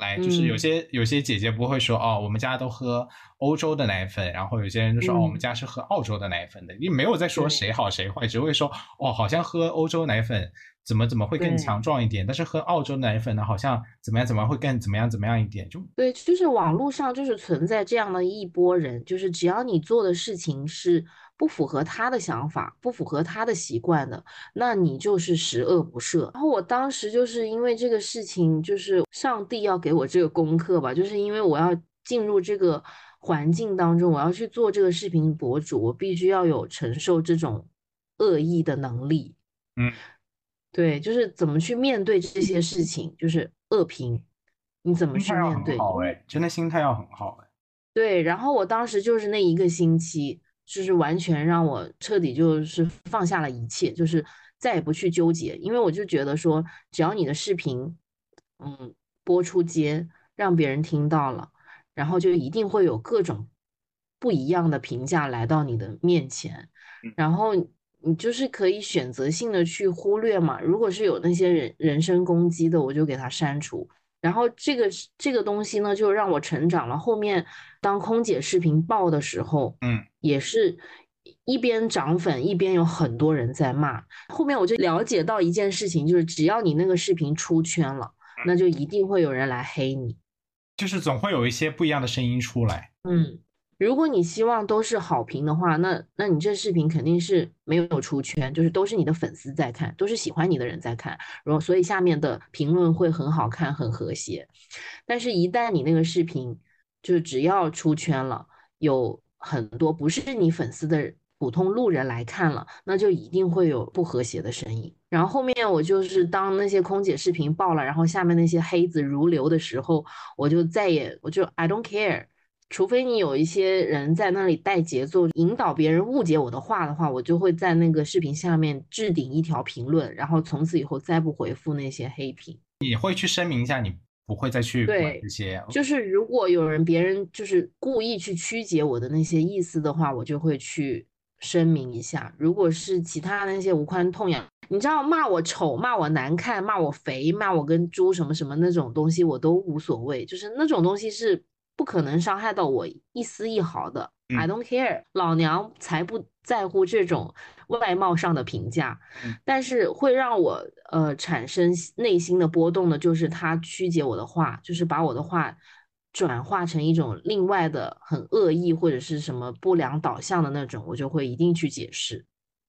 来，就是有些、嗯、有些姐姐不会说哦，我们家都喝欧洲的奶粉，然后有些人就说、嗯、哦，我们家是喝澳洲的奶粉的，你没有在说谁好谁坏，只会说哦，好像喝欧洲奶粉怎么怎么会更强壮一点，但是喝澳洲奶粉呢，好像怎么样怎么样会更怎么样怎么样一点，就对，就是网络上就是存在这样的一波人，就是只要你做的事情是不符合他的想法，不符合他的习惯的，那你就是十恶不赦。然后我当时就是因为这个事情，就是上帝要给我这个功课吧，就是因为我要进入这个环境当中，我要去做这个视频博主，我必须要有承受这种恶意的能力。 嗯， 对，就是怎么去面对这些事情，就是恶评，你怎么去面对？ 心态要很好哎，真的心态要很好哎。 对，然后我当时就是那一个星期，就是完全让我彻底就是放下了一切，就是再也不去纠结，因为我就觉得说，只要你的视频，嗯，播出街，让别人听到了，然后就一定会有各种不一样的评价来到你的面前，然后你就是可以选择性的去忽略嘛，如果是有那些人人身攻击的，我就给他删除。然后这个这个东西呢，就让我成长了。后面当空姐视频爆的时候， 嗯， 也是一边涨粉，一边有很多人在骂。后面我就了解到一件事情，就是只要你那个视频出圈了，那就一定会有人来黑你， 就是总会有一些不一样的声音出来。 嗯。如果你希望都是好评的话，那那你这视频肯定是没有出圈，就是都是你的粉丝在看，都是喜欢你的人在看，然后所以下面的评论会很好看，很和谐。但是，一旦你那个视频就是只要出圈了，有很多不是你粉丝的普通路人来看了，那就一定会有不和谐的声音。然后后面我就是当那些空姐视频爆了，然后下面那些黑子如流的时候，我就再也我就 I don't care。除非你有一些人在那里带节奏，引导别人误解我的话的话，我就会在那个视频下面置顶一条评论，然后从此以后再不回复那些黑评。 你会去声明一下，你不会再去管这些。 就是如果有人别人就是故意去曲解我的那些意思的话，我就会去声明一下。如果是其他那些无关痛痒，你知道骂我丑、骂我难看、骂我肥、骂我跟猪什么什么那种东西，我都无所谓。就是那种东西是不可能伤害到我一丝一毫的。 嗯、 I don't care， 老娘才不在乎这种外貌上的评价。 嗯、 但是会让我呃产生内心的波动的，就是他曲解我的话，就是把我的话转化成一种另外的很恶意或者是什么不良导向的那种，我就会一定去解释。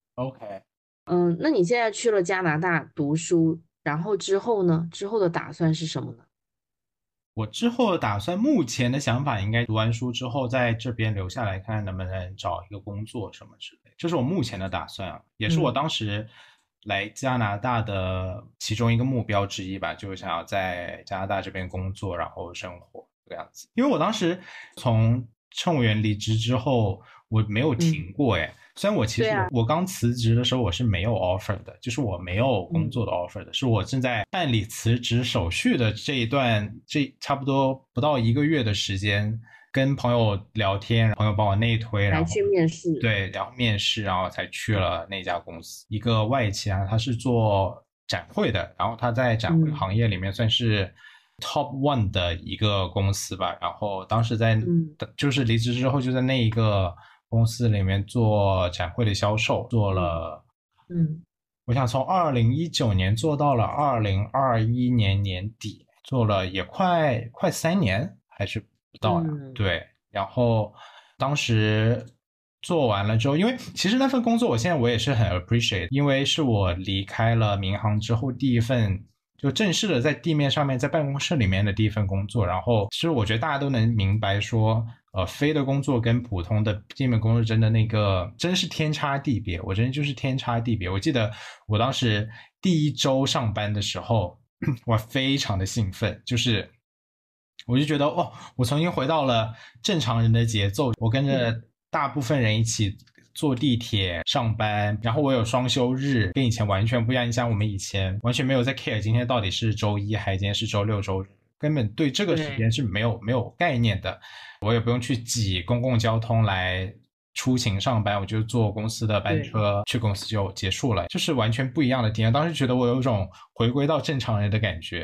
OK， 嗯，那你现在去了加拿大读书，然后之后呢？之后的打算是什么呢？ 我之后的打算，目前的想法应该读完书之后，在这边留下来看能不能找一个工作什么之类，这是我目前的打算啊，也是我当时来加拿大的其中一个目标之一吧，就是想要在加拿大这边工作，然后生活这个样子。因为我当时从乘务员离职之后，我没有停过哎。嗯，虽然我其实我、啊、我刚辞职的时候我是没有 offer 的，就是我没有工作的 offer 的，嗯、是我正在办理辞职手续的这一段，这差不多不到一个月的时间，跟朋友聊天，朋友帮我内推，然后去面试， 对，然后面试，然后才去了那家公司，一个外企啊，他是做展会的，然后他在展会行业里面算是 top one 的一个公司吧，然后当时在、嗯、就是离职之后就在那一个公司里面做展会的销售，做了， 嗯， 我想从二零一九年做到了二零二一年年底，做了也快快三年还是不到呀、嗯？对，然后当时做完了之后，因为其实那份工作我现在我也是很 appreciate， 因为是我离开了民航之后第一份就正式的在地面上面在办公室里面的第一份工作，然后其实我觉得大家都能明白说呃，飞的工作跟普通的地面工作真的那个真是天差地别，我真的就是天差地别。我记得我当时第一周上班的时候，我非常的兴奋，就是我就觉得哦，我重新回到了正常人的节奏，我跟着大部分人一起坐地铁上班，然后我有双休日，跟以前完全不一样。你像我们以前完全没有在 care 今天到底是周一还是今天是周六周日，根本对这个时间是没有没有概念的，我也不用去挤公共交通来出勤上班，我就坐公司的班车去公司就结束了，就是完全不一样的体验。当时觉得我有一种回归到正常人的感觉。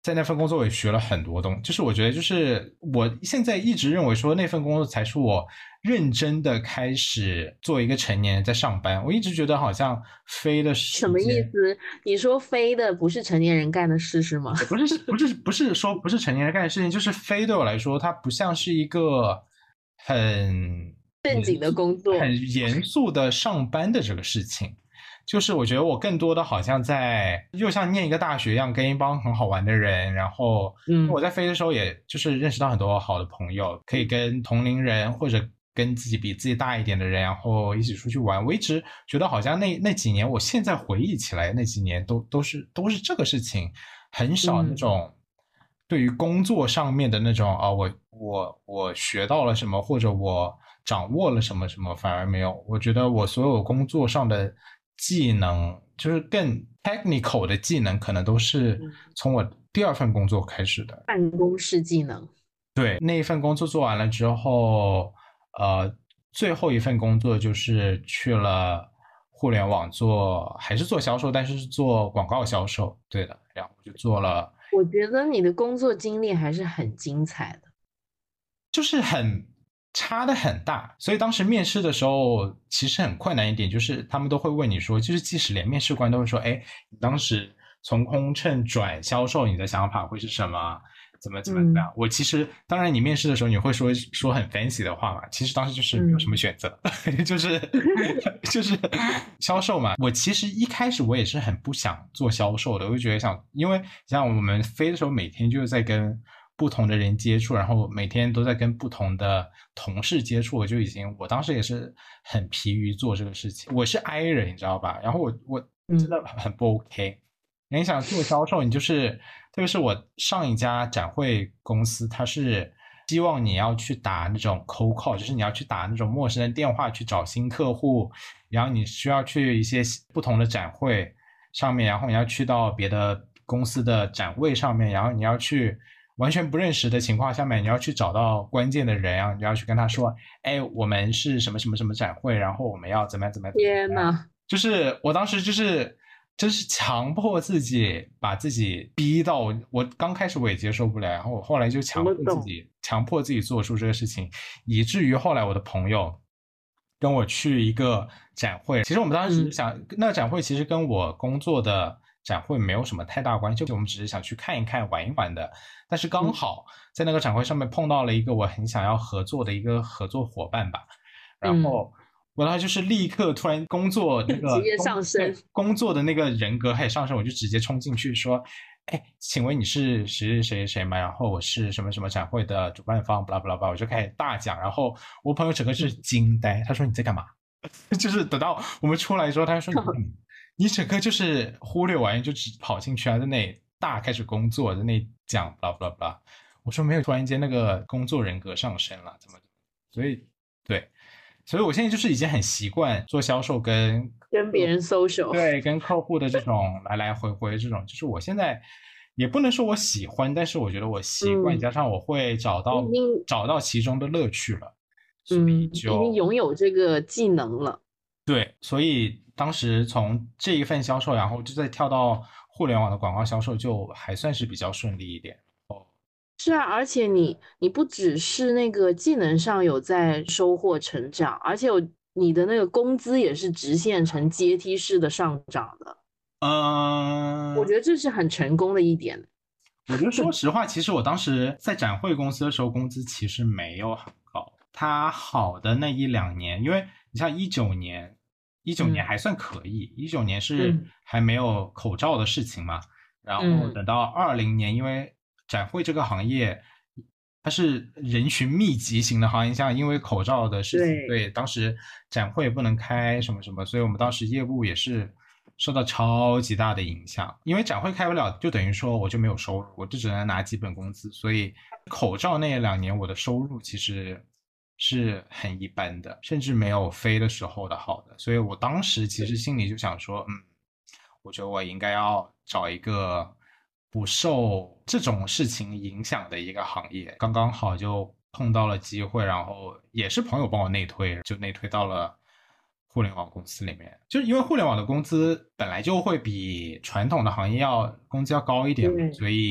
在那份工作我也学了很多东西，就是我觉得就是我现在一直认为说那份工作才是我认真的开始做一个成年人在上班。我一直觉得好像飞的时什么意间思？你说飞的不是成年人干的事是吗？ 不是不是不是说不是成年人干的事情，就是飞对我来说它不像是一个很正经的工作， 很严肃的上班的这个事情。就是我觉得我更多的好像在又像念一个大学一样，跟一帮很好玩的人，然后嗯， 我在飞的时候也就是认识到很多好的朋友，可以跟同龄人或者跟自己比自己大一点的人，然后一起出去玩。我一直觉得好像那那几年，我现在回忆起来那几年都都是都是这个事情，很少那种对于工作上面的那种啊，我我我学到了什么，或者我掌握了什么什么，反而没有。我觉得我所有工作上的技能，就是更 technical 的技能，可能都是从我第二份工作开始的。 办公室技能。 对，那一份工作做完了之后，呃，最后一份工作就是去了互联网做，还是做销售，但是是做广告销售。对的，然后就做了。 我觉得你的工作经历还是很精彩的。 就是很差的很大，所以当时面试的时候其实很困难一点，就是他们都会问你说，就是即使连面试官都会说，哎，你当时从空乘转销售，你的想法会是什么？怎么怎么怎么样？ 嗯、 我其实当然，你面试的时候你会说说很 fancy 的话嘛，其实当时就是没有什么选择，嗯、就是就是销售嘛。我其实一开始我也是很不想做销售的，我就觉得想，因为像我们飞的时候，每天就是在跟不同的人接触，然后每天都在跟不同的同事接触，我就已经，我当时也是很疲于做这个事情。我是 I 人，你知道吧？然后我我真的很不 OK。你想做销售，你就是特别是我上一家展会公司，它是希望你要去打那种 cold call，就是你要去打那种陌生的电话去找新客户，然后你需要去一些不同的展会上面，然后你要去到别的公司的展位上面，然后你要去完全不认识的情况下面，你要去找到关键的人啊，你要去跟他说，哎，我们是什么什么什么展会，然后我们要怎么样怎么样。 天哪！ 就是我当时就是真是强迫自己，把自己逼到我，我刚开始我也接受不了，然后我后来就强迫自己，强迫自己做出这个事情，以至于后来我的朋友跟我去一个展会，其实我们当时想，嗯、那个展会其实跟我工作的展会没有什么太大关系，就我们只是想去看一看、玩一玩的。但是刚好在那个展会上面碰到了一个我很想要合作的一个合作伙伴吧，然后我当时就是立刻突然工作那个职业上升， 工作的那个人格开始上升，我就直接冲进去说，哎，请问你是谁谁谁谁吗？然后我是什么什么展会的主办方，巴拉巴拉巴拉，我就开始大讲。然后我朋友整个是惊呆，他说你在干嘛？就是等到我们出来之后，他说你你整个就是忽略完就只跑进去啊，在那里大开始工作，在那里讲巴拉巴拉巴拉。我说没有，突然间那个工作人格上升了，怎么？所以对。所以我现在就是已经很习惯做销售跟跟别人 social， 对，跟客户的这种来来回回这种，就是我现在也不能说我喜欢，但是我觉得我习惯，嗯、加上我会找到找到其中的乐趣了，所以就、 嗯、已经拥有这个技能了。 对，所以当时从这一份销售，然后就再跳到互联网的广告销售，就还算是比较顺利一点。 是啊，而且你你不只是那个技能上有在收获成长，而且有你的那个工资也是直线呈阶梯式的上涨的。 嗯， 我觉得这是很成功的一点。 我觉得说实话，其实我当时在展会公司的时候，工资其实没有很高。它好的那一两年，因为你像一九年，一九年还算可以，一九、嗯、年是还没有口罩的事情嘛。嗯、然后等到二零年，因为展会这个行业，它是人群密集型的行业，像因为口罩的事情，对，对当时展会不能开什么什么，所以我们当时业务也是受到超级大的影响。因为展会开不了，就等于说我就没有收入，我就只能拿基本工资，所以口罩那两年我的收入其实是很一般的，甚至没有飞的时候的好的。所以我当时其实心里就想说，嗯，我觉得我应该要找一个不受这种事情影响的一个行业，刚刚好就碰到了机会，然后也是朋友帮我内推，就内推到了互联网公司里面。就是因为互联网的工资本来就会比传统的行业要工资要高一点，所以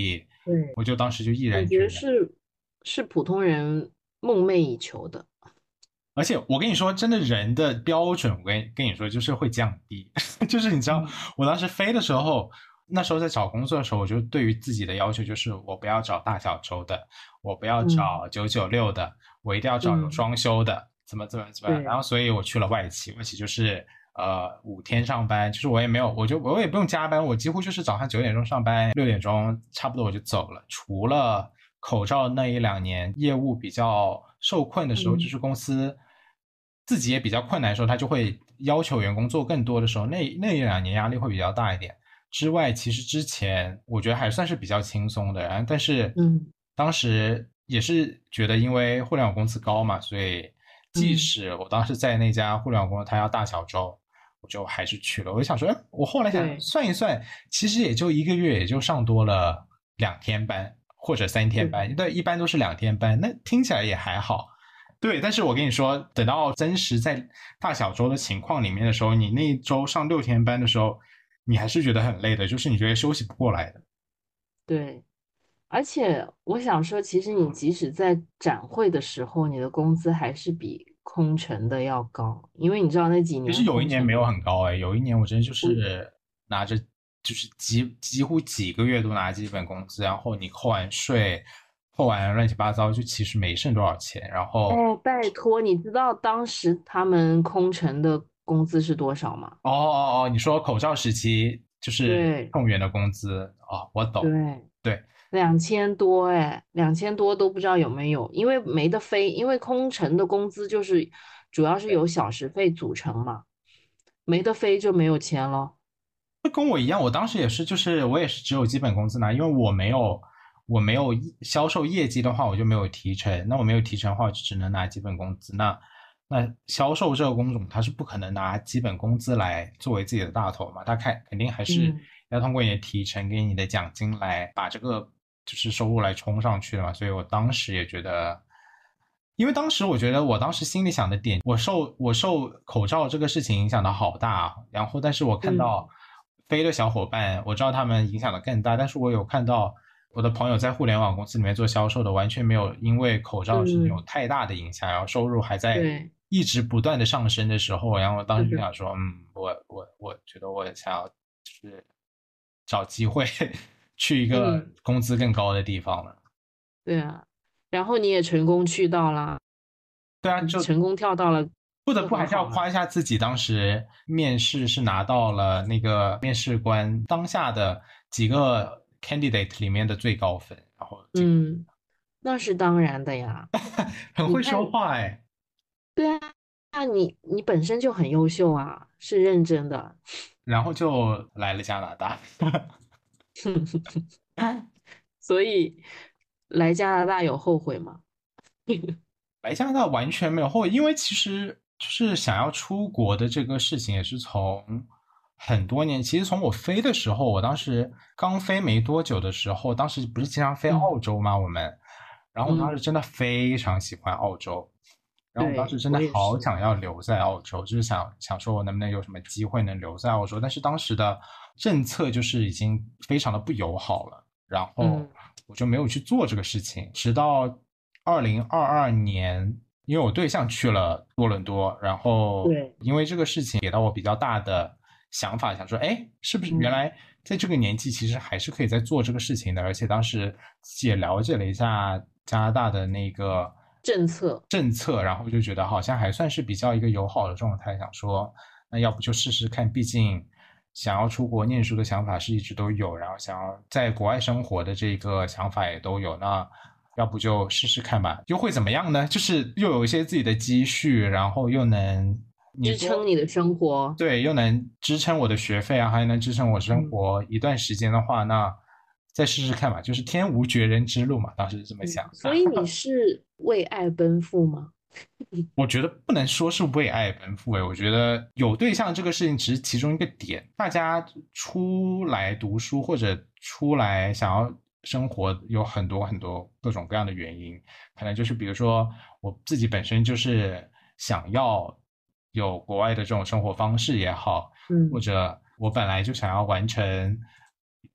对， 我就当时就毅感觉然决然。 是是普通人梦寐以求的。 而且我跟你说，真的人的标准，我跟跟你说就是会降低。就是你知道， 嗯我当时飞的时候，那时候在找工作的时候，我就对于自己的要求就是，我不要找大小周的，我不要嗯找九九六的，我一定要找有嗯， 双休的，怎么怎么怎么样。然对， 后，所以我去了外企，外企就是呃五天上班，就是我也没有，我就我也不用加班，我几乎就是早上九点钟上班，六点钟差不多我就走了，除了口罩那一两年业务比较受困的时候，就嗯是公司自己也比较困难的时候，他就会要求员工做更多的时候，那那一两年压力会比较大一点。之外，其实之前我觉得还算是比较轻松的，然后但是嗯当时也是觉得因为互联网工资高嘛，所以即嗯， 使我当时在那家互联网公司，他要大小周，我就还是去了。我就想说，哎，我后来想对算一算，其实也就一个月，也就上多了两天班或者三天班， 对。 对，一般都是两天班，那听起来也还好。对，但是我跟你说，等到真实在大小周的情况里面的时候，你那一周上六天班的时候，你还是觉得很累的，就是你觉得休息不过来的。 对，而且我想说，其实你即使在展会的时候，你的工资还是比空乘的要高，因为你知道那几年其实有一空乘的， 年没有很高哎，有一年我真的就我是拿着就是几几乎几个月都拿基本工资，然后你扣完税，扣完乱七八糟，就其实没剩多少钱。然后哎，拜托，你知道当时他们空乘的工资是多少吗？ 哦哦哦，你说口罩时期就是对空员的工资啊、哦，我懂。 对， 对， 两千多哎，两千多都不知道有没有，因为没得飞，因为空乘的工资就是主要是由小时费组成嘛，没得飞就没有钱了。 就跟我一样，我当时也是，就是我也是只有基本工资拿，因为我没有我没有销售业绩的话，我就没有提成。那我没有提成的话，我就只能拿基本工资。那那销售这个工种，它是不可能拿基本工资来作为自己的大头嘛，他看肯定还是嗯要通过你的提成给你的奖金来把这个就是收入来冲上去的嘛。所以我当时也觉得。因为当时我觉得，我当时心里想的点，我受我受口罩这个事情影响的好大啊，然后但是我看嗯到飞的小伙伴，我知道他们影响的更大，但是我有看到我的朋友在互联网公司里面做销售的，完全没有因为口罩的事情有嗯， 太大的影响，然后收入还在对， 一直不断的上升的时候，然后我当是的， 时就想说，嗯，我我我觉得我想要就是找机会去一个嗯， 工资更高的地方了。 对啊，然后你也成功去到了， 对啊，就你成功跳到了，就不得不还很好啊。 是要夸一下自己，当时面试是拿到了那个面试官当下的几个 candidate 里面的最高分，然后进， 嗯，那是当然的呀。 很会说你看， 话哎， 对啊，那你你本身就很优秀啊，是认真的。 然后就来了加拿大。 所以来加拿大有后悔吗？ 来加拿大完全没有后悔，因为其实就是想要出国的这个事情也是从很多年，其实从我飞的时候，我当时刚飞没多久的时候，当时不是经常飞嗯澳洲吗？我们，然后我当时嗯， 真的非常喜欢澳洲，然后我当时对， 真的我也是。 好想要留在澳洲，就是想想说我能不能有什么机会能留在澳洲，但是当时的政策就是已经非常的不友好了，然后嗯， 我就没有去做这个事情，直到二零二二年，因为我对象去了多伦多，然后对， 因为这个事情给到我比较大的想法，想说，哎，是不是原嗯来在这个年纪其实还是可以在做这个事情的，而且当时自己也了解了一下加拿大的那个政策。 政策，然后就觉得好像还算是比较一个友好的状态，想说那要不就试试看，毕竟想要出国念书的想法是一直都有，然后想要在国外生活的这个想法也都有，那要不就试试看吧，又会怎么样呢？就是又有一些自己的积蓄，然后又能你支撑说你的生活。 对，又能支撑我的学费啊，还能支撑我生嗯活一段时间的话，那再试试看吧，就是天无绝人之路嘛，当时是这么嗯， 想。 所以你是为爱奔赴吗？ 我觉得不能说是为爱奔赴，诶，我觉得有对象这个事情只是其中一个点。大家出来读书或者出来想要生活，有很多很多各种各样的原因，可能就是比如说我自己本身就是想要有国外的这种生活方式也好，或嗯者我本来就想要完成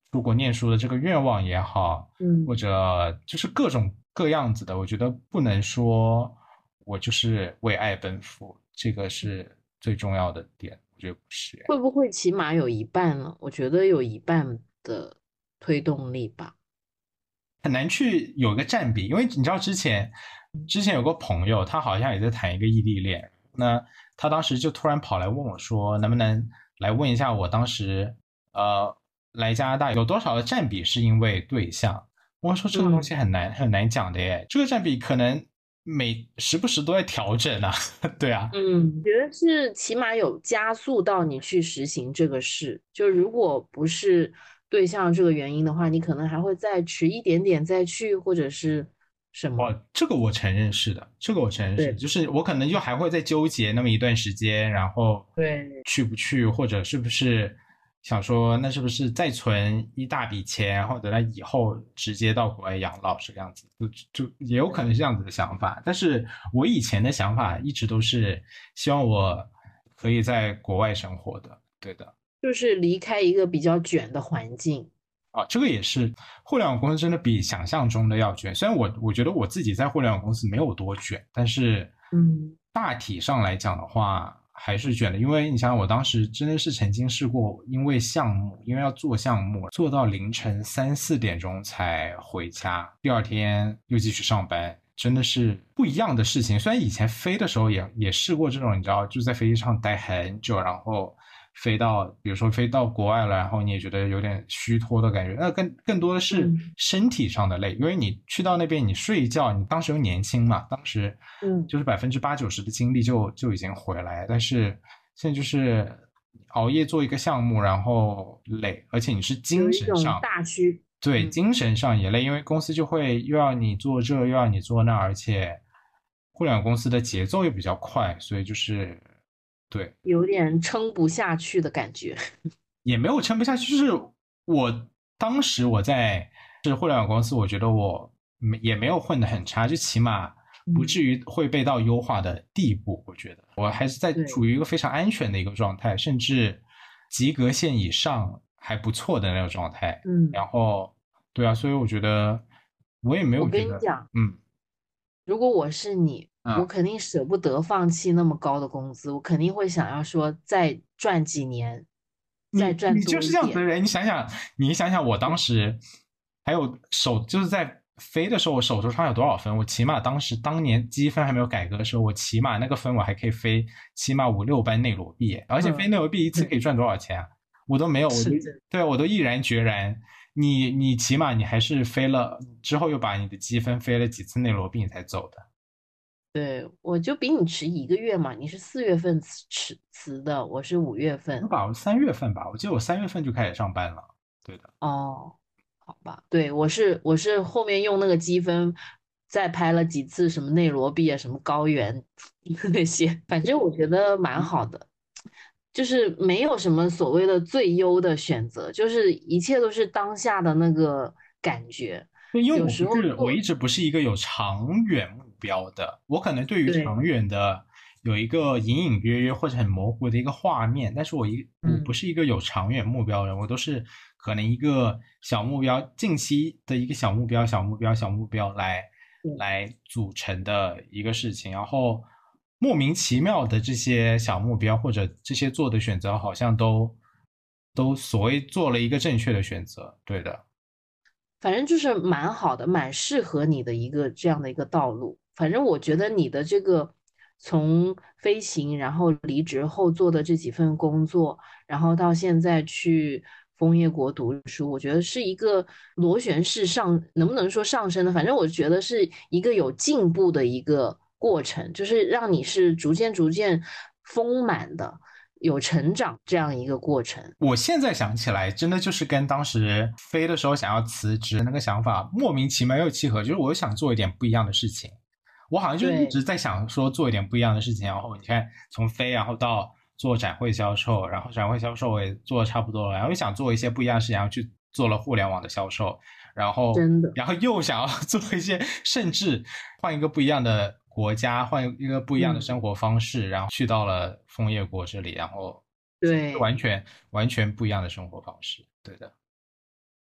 出国念书的这个愿望也好， 嗯， 或者就是各种各样子的，我觉得不能说我就是为爱奔赴，这个是最重要的点，我觉得不是。 会不会起码有一半呢？我觉得有一半的推动力吧。 很难去有一个占比，因为你知道之前之前有个朋友，他好像也在谈一个异地恋，那他当时就突然跑来问我说，能不能来问一下我当时呃来加拿大有多少的占比是因为对象？我说这个东嗯。 西很难很难讲的耶，这个占比可能每时不时都在调整啊，对啊。 嗯，觉得是起码有加速到你去实行这个事。就如果不是对象这个原因的话，你可能还会再迟一点点再去，或者是什么。 哦，这个我承认是的，这个我承认是的， 对就是我可能就还会再纠结那么一段时间，然后对， 去不去，或者是不是想说，那是不是再存一大笔钱，然后等到以后直接到国外养老这个样子，就就也有可能是这样子的想法。但是我以前的想法一直都是希望我可以在国外生活的，对的。 就是离开一个比较卷的环境。 啊，这个也是互联网公司真的比想象中的要卷。虽然我我觉得我自己在互联网公司没有多卷，但是嗯大体上来讲的话还是卷的。因为你想想，我当时真的是曾经试过，因为项目，因为要做项目，做到凌晨三四点钟才回家，第二天又继续上班。真的是不一样的事情。虽然以前飞的时候也也试过这种，你知道，就在飞机上待很久，然后飞到，比如说飞到国外了，然后你也觉得有点虚脱的感觉，那更更多的是嗯身体上的累，因为你去到那边你睡一觉，你当时又年轻嘛，当时嗯， 就是百分之八九十的精力就就已经回来，但是现在就是熬夜做一个项目，然后累，而且你是精有一种神上。 大虚。 对， 嗯， 精神上也累，因为公司就会又要你做这，又要你做那，而且互联网公司的节奏又比较快，所以就是对， 有点撑不下去的感觉。 也没有撑不下去。就是我当时我在是互联网公司，我觉得我没也没有混得很差，就起码不嗯， 至于会被到优化的地步。我觉得我还是在处对， 于一个非常安全的一个状态，甚至及格线以上还不错的那种状态。 嗯， 然后对啊，所以我觉得我也没我有觉得， 跟你讲。 嗯如果我是你，我啊， 肯定舍不得放弃那么高的工资，我肯定会想要说再赚几年，再赚你你就是多一点。 这样子的人，你想想，你想想，我当时还有手就是在飞的时候，我手头上有多少分？我起码当时当年积分还没有改革的时候，我起码那个分我还可以飞起码五六班内罗毕，而且飞嗯， 内罗毕一次可以赚多少钱啊？我都没有，我就是的， 对我都毅然决然。你你起码你还是飞了之后又把你的积分飞了几次内罗毕你才走的。 对，我就比你迟一个月嘛，你是四月份辞辞辞的，我是五月份。 我把我三月份吧，我记得我三月份就开始上班了。对的。 哦，好吧，对，我是我是后面用那个积分再拍了几次什么内罗毕啊，什么高原那些，反正我觉得蛮好的。就是没有什么所谓的最优的选择，就是一切都是当下的那个感觉。 对，因为我不有时候是，我一做， 直不是一个有长远目标的，我可能对于对， 长远的有一个隐隐约约或者很模糊的一个画面，但是我一我不嗯， 是一个有长远目标的人，我都是可能一个小目标，近期的一个小目标、小目标、小目标来对， 来组成的一个事情，然后莫名其妙的这些小目标或者这些做的选择，好像都都所谓做了一个正确的选择，对的。 反正就是蛮好的，蛮适合你的一个这样的一个道路。反正我觉得你的这个从飞行，然后离职后做的这几份工作，然后到现在去枫叶国读书，我觉得是一个螺旋式上，能不能说上升呢？反正我觉得是一个有进步的一个过程，就是让你是逐渐逐渐丰满的，有成长这样一个过程。 我现在想起来，真的就是跟当时飞的时候想要辞职那个想法莫名其妙又契合，就是我想做一点不一样的事情。我好像就一对， 直在想说做一点不一样的事情，然后你看从飞然后到做展会销售，然后展会销售我也做的差不多了，然后又想做一些不一样的事情，然后去做了互联网的销售，然后真的， 然后又想要做一些，甚至换一个不一样的国家，换一个不一样的嗯， 生活方式，然后去到了枫叶国这里，然后对。 完全完全不一样的生活方式。对的。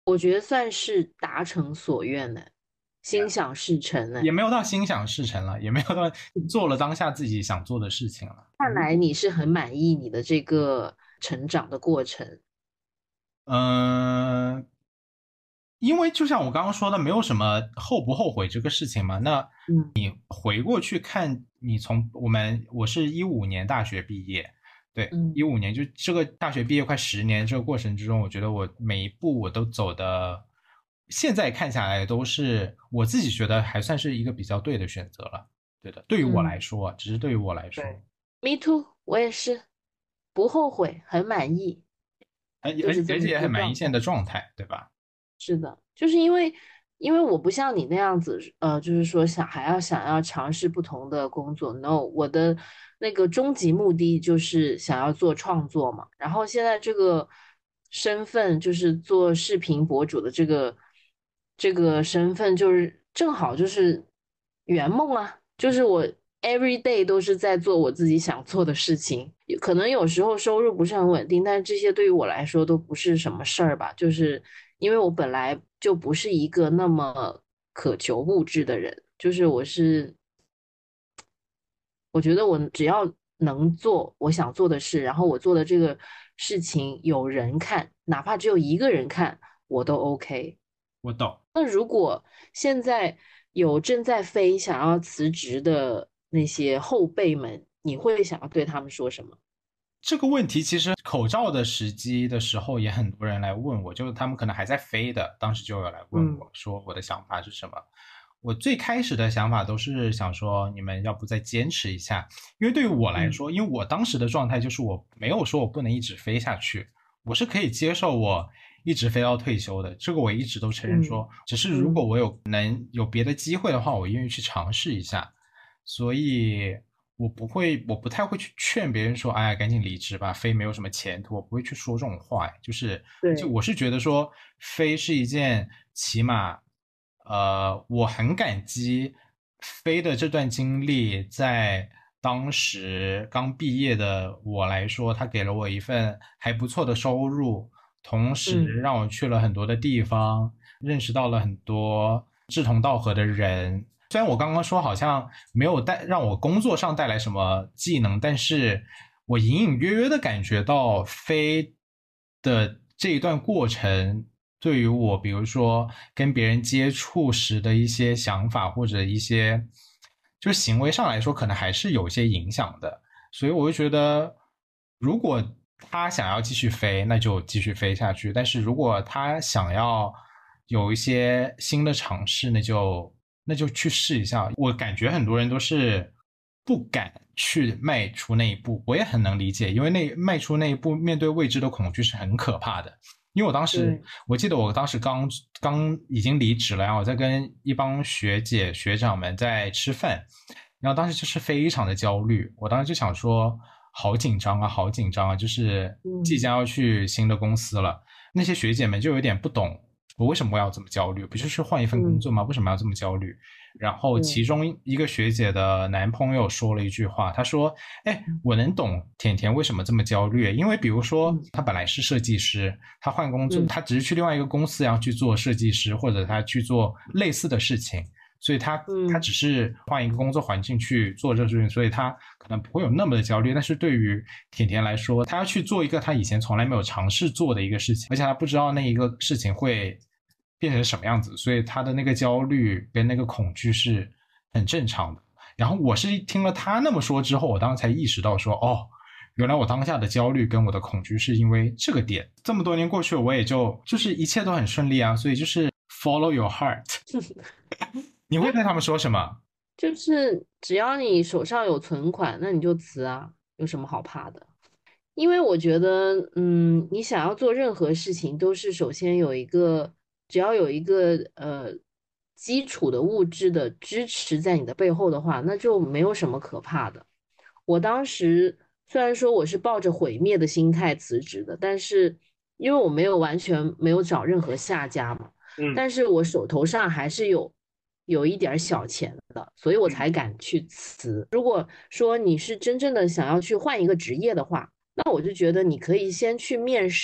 我觉得算是达成所愿呢，心想事成呢。 也没有到心想事成了，也没有到做了当下自己想做的事情了。 看来你是很满意你的这个成长的过程。 嗯，因为就像我刚刚说的，没有什么后不后悔这个事情嘛。那嗯回过去看，你从我们我是一五年大学毕业，对， 嗯一五年就这个大学毕业快十年这个过程之中，我觉得我每一步我都走的，现在看下来都是我自己觉得还算是一个比较对的选择了。对的，对于我来嗯， 说，只是对于我来说， 对，Me too，我也是，不后悔，很满意， 而而就是这么一而且也很满意现在个状态。 的状态，对吧？ 是的，就是因为因为我不像你那样子，呃，就是说想还要想要尝试不同的工作。No，我的那个终极目的就是想要做创作嘛。然后现在这个身份就是做视频博主的这个这个身份，就是正好就是圆梦啊，就是我 every day 都是在做我自己想做的事情。可能有时候收入不是很稳定，但是这些对于我来说都不是什么事儿吧。就是因为我本来就不是一个那么渴求物质的人，就是我是我觉得我只要能做我想做的事，然后我做的这个事情有人看，哪怕只有一个人看，我都 OK。 我懂。 那如果现在有正在飞想要辞职的那些后辈们，你会想要对他们说什么？ 这个问题其实口罩的时机的时候，也很多人来问我，就是他们可能还在飞的，当时就有来问嗯我说我的想法是什么。我最开始的想法都是想说，你们要不再坚持一下，因为对于我来嗯说，因为我当时的状态就是我没有说我不能一直飞下去，我是可以接受我一直飞到退休的，这个我一直都承认嗯说，只是如果嗯我有能有别的机会的话，我愿意去尝试一下。所以我不会，我不太会去劝别人说，哎呀，赶紧离职吧，飞没有什么前途，我不会去说这种话。就是，就对， 我是觉得说，飞是一件起码，呃，我很感激飞的这段经历，在当时刚毕业的我来说，它给了我一份还不错的收入，同时嗯让我去了很多的地方，认识到了很多志同道合的人。虽然我刚刚说好像没有带让我工作上带来什么技能，但是我隐隐约约的感觉到飞的这一段过程对于我，比如说跟别人接触时的一些想法或者一些就是行为上来说，可能还是有一些影响的。所以我就觉得，如果他想要继续飞，那就继续飞下去；但是如果他想要有一些新的尝试，那就那就去试一下。我感觉很多人都是不敢去迈出那一步，我也很能理解，因为那迈出那一步，面对未知的恐惧是很可怕的。因为我当时， 对， 我记得我当时刚刚已经离职了，然后我在跟一帮学姐学长们在吃饭，然后当时就是非常的焦虑，我当时就想说，好紧张啊，好紧张啊，就是即嗯将要去新的公司了。那些学姐们就有点不懂我为什么要这么焦虑，不就是换一份工嗯作吗？为什么要这么焦虑？然后对， 其中一个学姐的男朋友说了一句话，他说：“哎，我能懂甜甜为什么这么焦虑，因为比如说嗯他本来是设计师，他换工作， 嗯他只是去另外一个公司，然后去做设计师，或者他去做类似的事情，所以他他嗯只是换一个工作环境去做这个事情，所以他可能不会有那么的焦虑。但是对于甜甜来说，他要去做一个他以前从来没有尝试做的一个事情，而且他不知道那一个事情会变成什么样子，所以他的那个焦虑跟那个恐惧是很正常的。然后我是听了他那么说之后，我当时才意识到说，哦，原来我当下的焦虑跟我的恐惧是因为这个点。这么多年过去了，我也就就是一切都很顺利啊，所以就是 follow your heart。你会对他们说什么？ 就是只要你手上有存款，那你就辞啊，有什么好怕的？因为我觉得，嗯，你想要做任何事情，都是首先有一个，只要有一个呃基础的物质的支持在你的背后的话，那就没有什么可怕的。我当时虽然说我是抱着毁灭的心态辞职的，但是因为我没有完全没有找任何下家嘛， 嗯但是我手头上还是有有一点儿小钱的，所以我才敢去辞。如果说你是真正的想要去换一个职业的话，那我就觉得你可以先去面试，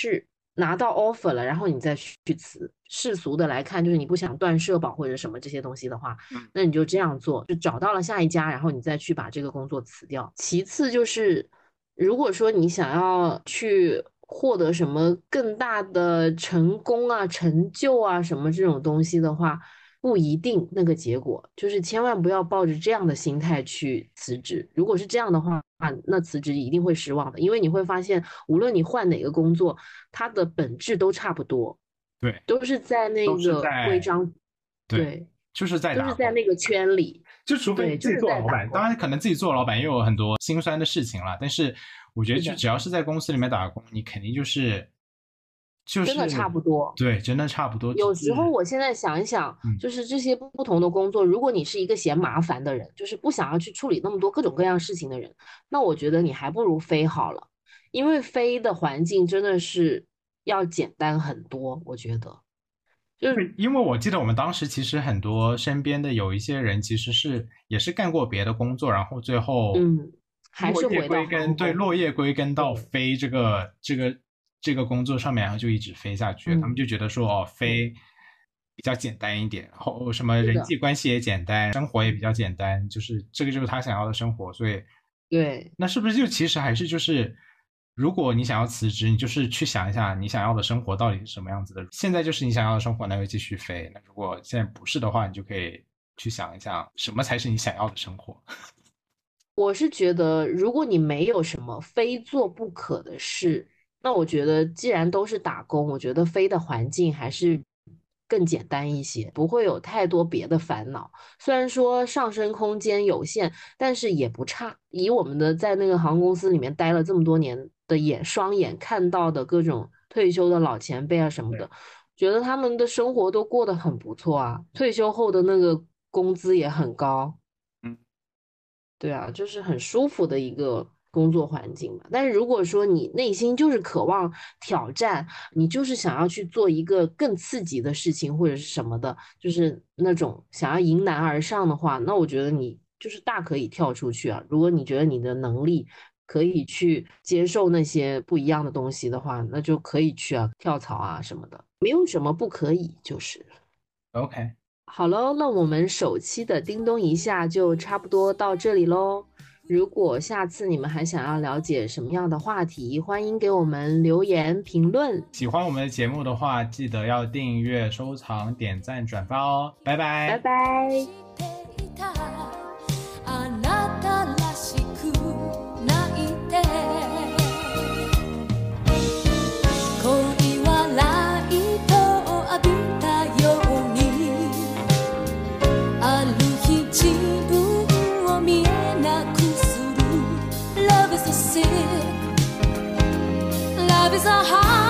拿到 offer 了，然后你再去辞。世俗的来看，就是你不想断社保或者什么这些东西的话，那你就这样做，就找到了下一家，然后你再去把这个工作辞掉。其次就是，如果说你想要去获得什么更大的成功啊、成就啊什么这种东西的话，不一定那个结果，就是千万不要抱着这样的心态去辞职。如果是这样的话，那辞职一定会失望的，因为你会发现，无论你换哪个工作，它的本质都差不多， 对， 都是在那个规章， 对， 对， 就是在都是在那个圈里。 就除非自己做老板，当然可能自己做老板也有很多辛酸的事情了，但是我觉得就只要是在公司里面打工，你肯定就是。就是真的差不多， 对，真的差不多。 有时候我现在想一想， 嗯、 就是这些不同的工作，如果你是一个嫌麻烦的人，就是不想要去处理那么多各种各样事情的人，那我觉得你还不如飞好了，因为飞的环境真的是要简单很多，我觉得。 就是因为我记得我们当时其实很多身边的有一些人其实是也是干过别的工作，然后最后嗯还是回到根对落叶归根到飞这个这个。这个工作上面，然后就一直飞下去，嗯、他们就觉得说哦，飞比较简单一点，然后什么人际关系也简单，生活也比较简单，就是这个就是他想要的生活，所以对， 那是不是就其实还是就是，如果你想要辞职，你就是去想一下你想要的生活到底是什么样子的。现在就是你想要的生活，那就继续飞；那如果现在不是的话，你就可以去想一下什么才是你想要的生活。 我是觉得，如果你没有什么非做不可的事。那我觉得，既然都是打工，我觉得飞的环境还是更简单一些，不会有太多别的烦恼。虽然说上升空间有限，但是也不差。以我们的在那个航空公司里面待了这么多年的眼双眼看到的各种退休的老前辈啊什么的，觉得他们的生活都过得很不错啊，退休后的那个工资也很高。 嗯， 对啊，就是很舒服的一个工作环境嘛。但是如果说你内心就是渴望挑战，你就是想要去做一个更刺激的事情或者是什么的，就是那种想要迎难而上的话，那我觉得你就是大可以跳出去啊。如果你觉得你的能力可以去接受那些不一样的东西的话，那就可以去啊，跳槽啊什么的，没有什么不可以，就是。 OK。 好喽，那我们首期的叮咚一下就差不多到这里喽。如果下次你们还想要了解什么样的话题，欢迎给我们留言评论。 喜欢我们的节目的话，记得要订阅、收藏、点赞、转发哦。拜拜， 拜拜。Love is a heart